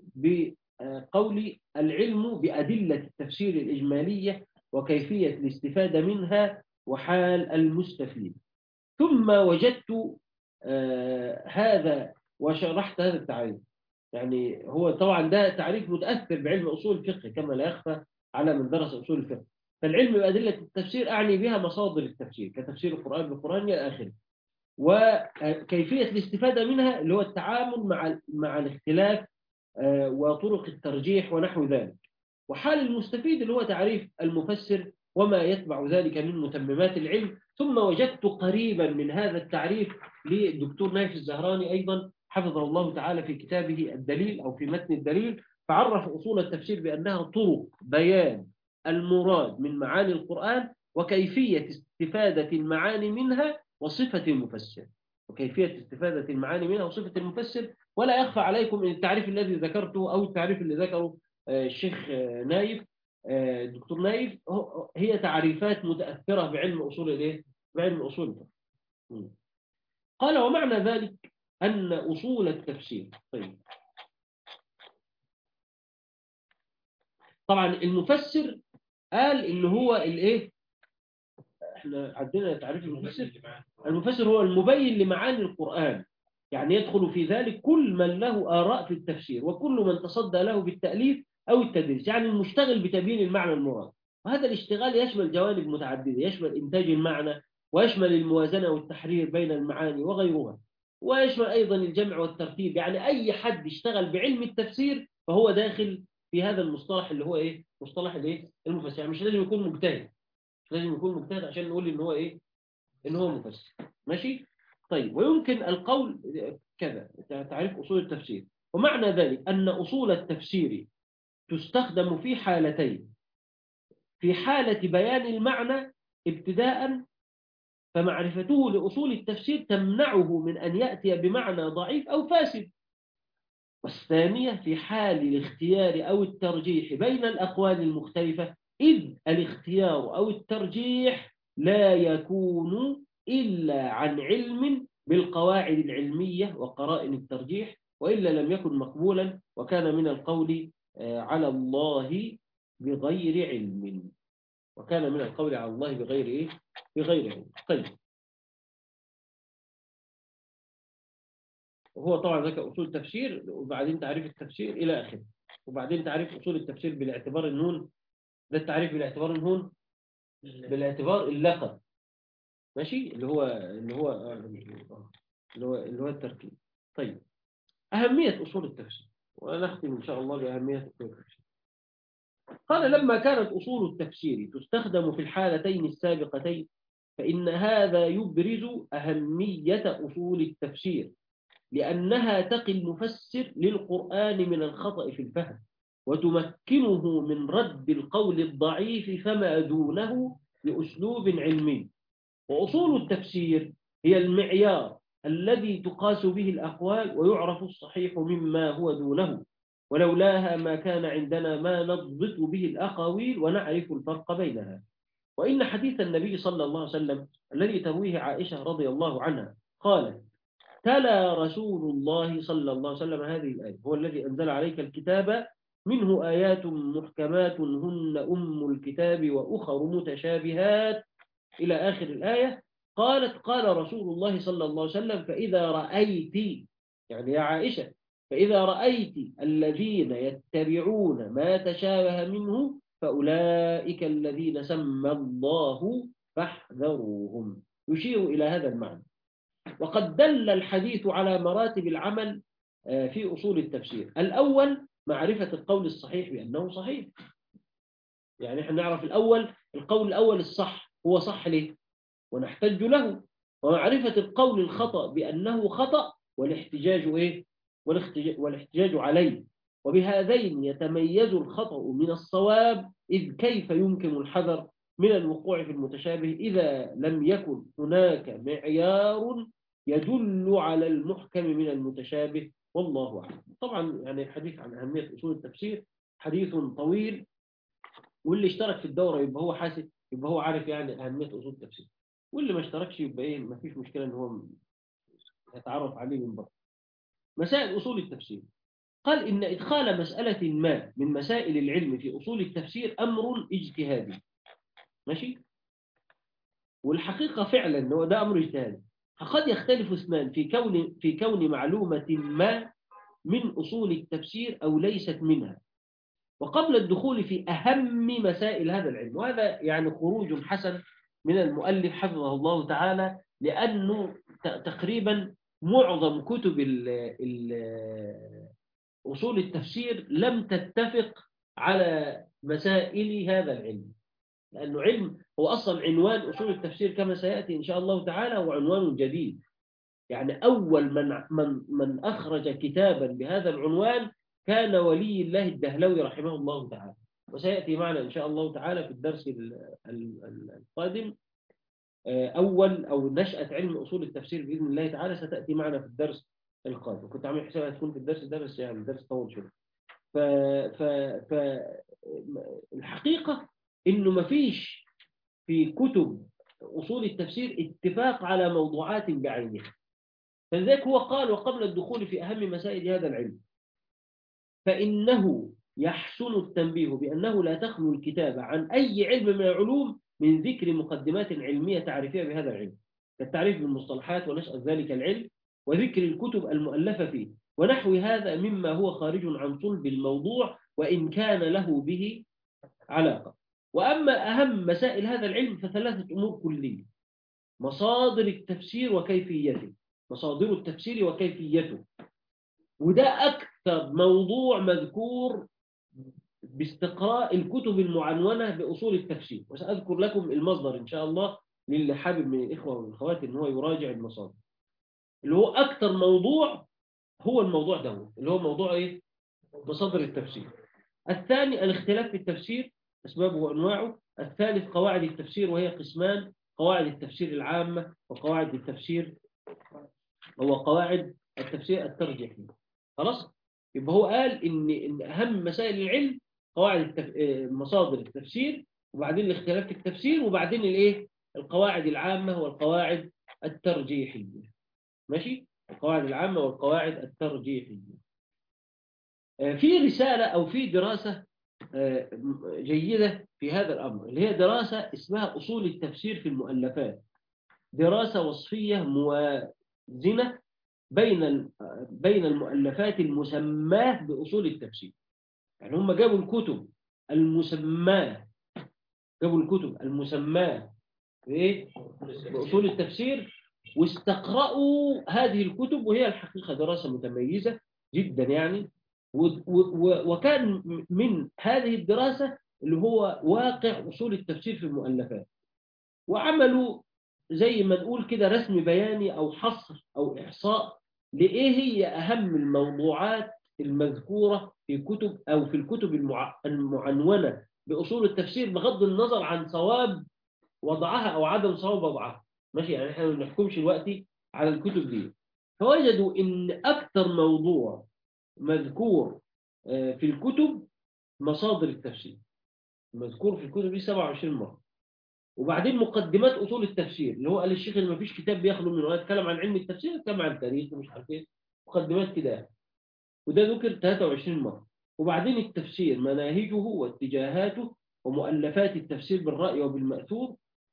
بقولي العلم بأدلة التفسير الإجمالية وكيفية الاستفادة منها وحال المستفيد. ثم وجدت آه هذا وشرحت هذا التعريف. يعني هو طبعا ده تعريف متأثر بعلم أصول الفقه كما لا يخفى على من درس أصول الفقه، فالعلم بأدلة التفسير أعني بها مصادر التفسير كتفسير القرآن بالقرآن إلى آخره، وكيفية الاستفادة منها اللي هو التعامل مع مع الاختلاف وطرق الترجيح ونحو ذلك. وحال المستفيد اللي هو تعريف المفسر وما يتبع ذلك من متممات العلم. ثم وجدت قريبا من هذا التعريف للدكتور نايف الزهراني أيضا حفظه الله تعالى في كتابه الدليل أو في متن الدليل، فعرف أصول التفسير بأنها طرق بيان المراد من معاني القرآن وكيفية استفادة المعاني منها وصفة المفسر وكيفية استفادة المعاني منها وصفة المفسر. ولا يخفى عليكم ان التعريف الذي ذكرته او التعريف اللي ذكره الشيخ نايف الدكتور نايف هي تعريفات متأثرة بعلم أصول الايه؟ بعلم أصول الفقه. قال ومعنى ذلك أن أصول التفسير. طيب طبعا المفسر قال إن هو الايه؟ احنا عندنا تعريف المفسر، المفسر هو المبين لمعاني القرآن، يعني يدخل في ذلك كل من له آراء في التفسير وكل من تصدى له بالتأليف أو التدريس، يعني المشتغل بتبيين المعنى المراد. وهذا الاشتغال يشمل جوانب متعددة، يشمل إنتاج المعنى ويشمل الموازنة والتحرير بين المعاني وغيرها، ويشمل أيضا الجمع والترتيب. يعني أي حد يشتغل بعلم التفسير فهو داخل في هذا المصطلح اللي هو إيه؟ مصطلح الإيه؟ المفسر. يعني مش لازم يكون مجتهد، مش لازم يكون مجتهد عشان نقول إن هو إيه؟ إن هو مفسر. ماشي؟ طيب ويمكن القول كذا تعريف أصول التفسير. ومعنى ذلك أن أصول التفسير تستخدم في حالتين: في حالة بيان المعنى ابتداء فمعرفته لأصول التفسير تمنعه من أن يأتي بمعنى ضعيف أو فاسد، والثانية في حال الاختيار أو الترجيح بين الأقوال المختلفة، إذ الاختيار أو الترجيح لا يكون إلا عن علم بالقواعد العلمية وقرائن الترجيح، وإلا لم يكن مقبولا وكان من القول على الله بغير علم وكان من القول على الله بغير إيه؟ بغير علم. طيب وهو طبعا ذكر أصول التفسير وبعدين تعريف التفسير إلى آخره، وبعدين تعريف أصول التفسير بالاعتبار النون. ده التعريف بالاعتبار النون بالاعتبار اللقب. ماشي اللي هو اللي هو اللي هو اللي هو التركيب. طيب أهمية أصول التفسير، ونختم إن شاء الله بأهمية أصول التفسير. قال لما كانت أصول التفسير تستخدم في الحالتين السابقتين فإن هذا يبرز أهمية أصول التفسير، لأنها تقي المفسر للقرآن من الخطأ في الفهم وتمكنه من رد القول الضعيف فما دونه بأسلوب علمي. وأصول التفسير هي المعيار الذي تقاس به الأقوال ويعرف الصحيح مما هو دونه، ولولاها ما كان عندنا ما نضبط به الأقاويل ونعرف الفرق بينها. وإن حديث النبي صلى الله عليه وسلم الذي ترويه عائشة رضي الله عنها قالت: تلا رسول الله صلى الله عليه وسلم هذه الآية: هو الذي أنزل عليك الكتاب منه آيات محكمات هن أم الكتاب وأخر متشابهات إلى آخر الآية. قالت: قال رسول الله صلى الله عليه وسلم: فإذا رأيت، يعني يا عائشة، فإذا رأيت الذين يتبعون ما تشابه منه فأولئك الذين سمى الله فاحذروهم، يشير إلى هذا المعنى. وقد دل الحديث على مراتب العمل في أصول التفسير. الأول معرفة القول الصحيح بأنه صحيح، يعني احنا نعرف الأول القول الأول الصح هو صح ليه ونحتج له، ومعرفة القول الخطأ بأنه خطأ والاحتجاج إيه؟ والاحتجاج, والاحتجاج عليه. وبهذين يتميز الخطأ من الصواب، إذ كيف يمكن الحذر من الوقوع في المتشابه إذا لم يكن هناك معيار يدل على المحكم من المتشابه، والله أعلم. طبعا يعني الحديث عن أهمية أصول التفسير حديث طويل، واللي اشترك في الدورة يبقى هو حاسب، يبقى هو عارف يعني أهمية أصول التفسير، واللي ما اشتركش يبقى إيه، ما فيش مشكلة إن هو يتعرف عليه من بره. مسائل أصول التفسير. قال إن إدخال مسألة ما من مسائل العلم في أصول التفسير أمر اجتهادي. ماشي، والحقيقة فعلا إنه ده أمر اجتهادي. فقد يختلف اثنان في كون في كون معلومة ما من أصول التفسير أو ليست منها. وقبل الدخول في أهم مسائل هذا العلم. وهذا يعني خروج حسن من المؤلف حفظه الله تعالى، لأنه تقريبا معظم كتب ال ال أصول التفسير لم تتفق على مسائل هذا العلم، لأنه علم هو أصلا عنوان أصول التفسير كما سيأتي إن شاء الله تعالى هو عنوان جديد. يعني أول من من من أخرج كتابا بهذا العنوان كان ولي الله الدهلوي رحمه الله تعالى، وسيأتي معنا إن شاء الله تعالى في الدرس القادم أول أو نشأة علم أصول التفسير بإذن الله تعالى ستأتي معنا في الدرس القادم. كنت عامل حسابها تكون في الدرس ده بس يعني الدرس طول شوية. ف ف ف الحقيقة إنه ما فيش في كتب أصول التفسير اتفاق على موضوعات بعينها، فلذلك هو قال وقبل الدخول في أهم مسائل هذا العلم فإنه يحسن التنبيه بأنه لا تخلو الكتابة عن أي علم من العلوم من ذكر مقدمات علمية تعريفية بهذا العلم، كالتعريف بالمصطلحات ونشأة ذلك العلم وذكر الكتب المؤلفة فيه ونحو هذا مما هو خارج عن صلب الموضوع وإن كان له به علاقة. وأما أهم مسائل هذا العلم فثلاثة أمور كلية: مصادر التفسير وكيفيته، مصادر التفسير وكيفيته، وده أكثر موضوع مذكور باستقراء الكتب المعنونة بأصول التفسير، وسأذكر لكم المصدر إن شاء الله للي حابب من الإخوة والأخوات إن هو يراجع المصادر. اللي هو أكثر موضوع هو الموضوع ده اللي هو موضوع إيه؟ مصادر التفسير. الثاني الاختلاف في التفسير أسبابه وأنواعه. الثالث قواعد التفسير وهي قسمان: قواعد التفسير العامة وقواعد التفسير هو قواعد التفسير الترجيحية. خلاص؟ يبقى هو قال إن إن أهم مسائل العلم قواعد التف... مصادر التفسير، وبعدين الاختلاف في التفسير، وبعدين الإيه؟ القواعد العامة والقواعد الترجيحية. ماشي؟ القواعد العامة والقواعد الترجيحية. في رسالة أو في دراسة جيدة في هذا الأمر اللي هي دراسة اسمها أصول التفسير في المؤلفات، دراسة وصفية موازنة بين بين المؤلفات المسماة بأصول التفسير. يعني هم جابوا الكتب المسماة جابوا الكتب المسماة بإيه؟ بأصول التفسير، واستقرأوا هذه الكتب، وهي الحقيقة دراسة متميزة جدا يعني. وكان من هذه الدراسة اللي هو واقع أصول التفسير في المؤلفات، وعملوا زي ما نقول كده رسم بياني أو حصر أو إحصاء لإيه هي أهم الموضوعات المذكورة في كتب أو في الكتب المعنونة بأصول التفسير بغض النظر عن صواب وضعها أو عدم صواب وضعها. ماشي؟ يعني احنا ما نحكمش دلوقتي على الكتب دي. فوجدوا إن أكثر موضوع مذكور في الكتب مصادر التفسير، مذكور في الكتب دي سبعة وعشرين مرة. وبعدين مقدمات أصول التفسير اللي هو قال الشيخ اللي ما فيش كتاب بيخلو منه، يتكلم عن علم التفسير، يتكلم عن التاريخ ومش عارف ايه، مقدمات كده، وده ذكر ثلاثة وعشرين مرة. وبعدين التفسير مناهجه واتجاهاته ومؤلفات التفسير بالرأي وبالمأثور.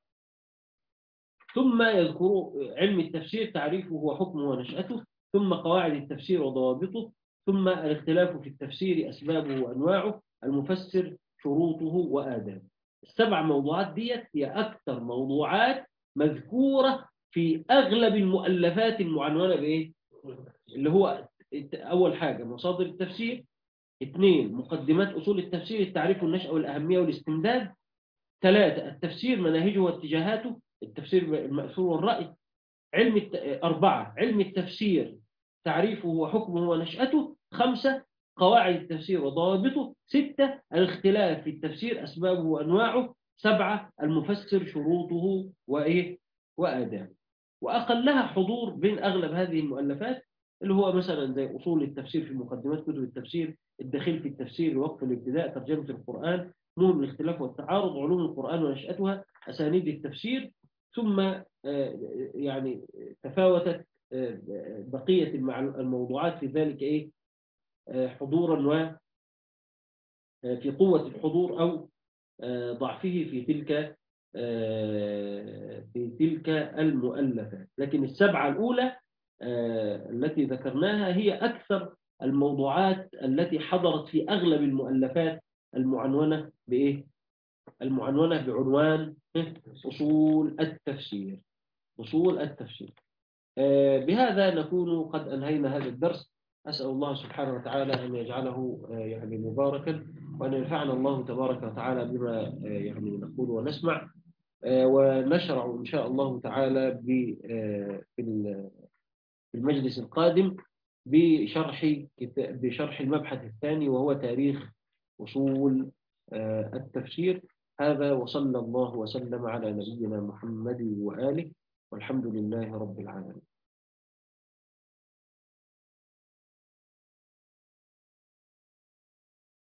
ثم يذكر علم التفسير تعريفه وحكمه ونشأته، ثم قواعد التفسير وضوابطه، ثم الاختلاف في التفسير أسبابه وأنواعه، المفسر شروطه وآدابه. السبع موضوعات ديت هي أكثر موضوعات مذكورة في أغلب المؤلفات المعنونة بإيه؟ اللي هو أول حاجة مصادر التفسير، اثنين مقدمات أصول التفسير التعريف والنشأة والأهمية والاستمداد، ثلاثة التفسير مناهجه واتجاهاته، التفسير المأثور والرأي، علم الت... أربعة علم التفسير تعريفه وحكمه ونشأته، خمسة قواعد التفسير وضوابطه، ستة الاختلاف في التفسير أسبابه وأنواعه، سبعة المفسر شروطه وإيه وآدابه. وأقلها حضور بين أغلب هذه المؤلفات اللي هو مثلا زي أصول التفسير في مقدمات كتب التفسير، الدخيل في التفسير، وقف الابتداء، ترجمة القرآن، مهم الاختلاف والتعارض، علوم القرآن ونشأتها، أسانيد التفسير. ثم يعني تفاوتت بقية الموضوعات في ذلك إيه حضورا وفي قوة الحضور أو ضعفه في تلك في تلك المؤلفات. لكن السبعة الأولى التي ذكرناها هي أكثر الموضوعات التي حضرت في أغلب المؤلفات المعنونة بإيه؟ المعنونة بعنوان أصول التفسير. أصول التفسير. بهذا نكون قد أنهينا هذا الدرس. أسأل الله سبحانه وتعالى أن يجعله يعني مباركا، وأن ينفعنا الله تبارك وتعالى بما يعني نقول ونسمع، ونشرع إن شاء الله تعالى في المجلس القادم بشرح بشرح المبحث الثاني، وهو تاريخ أصول التفسير. هذا، وصلى الله وسلم على نبينا محمد وآله، والحمد لله رب العالمين.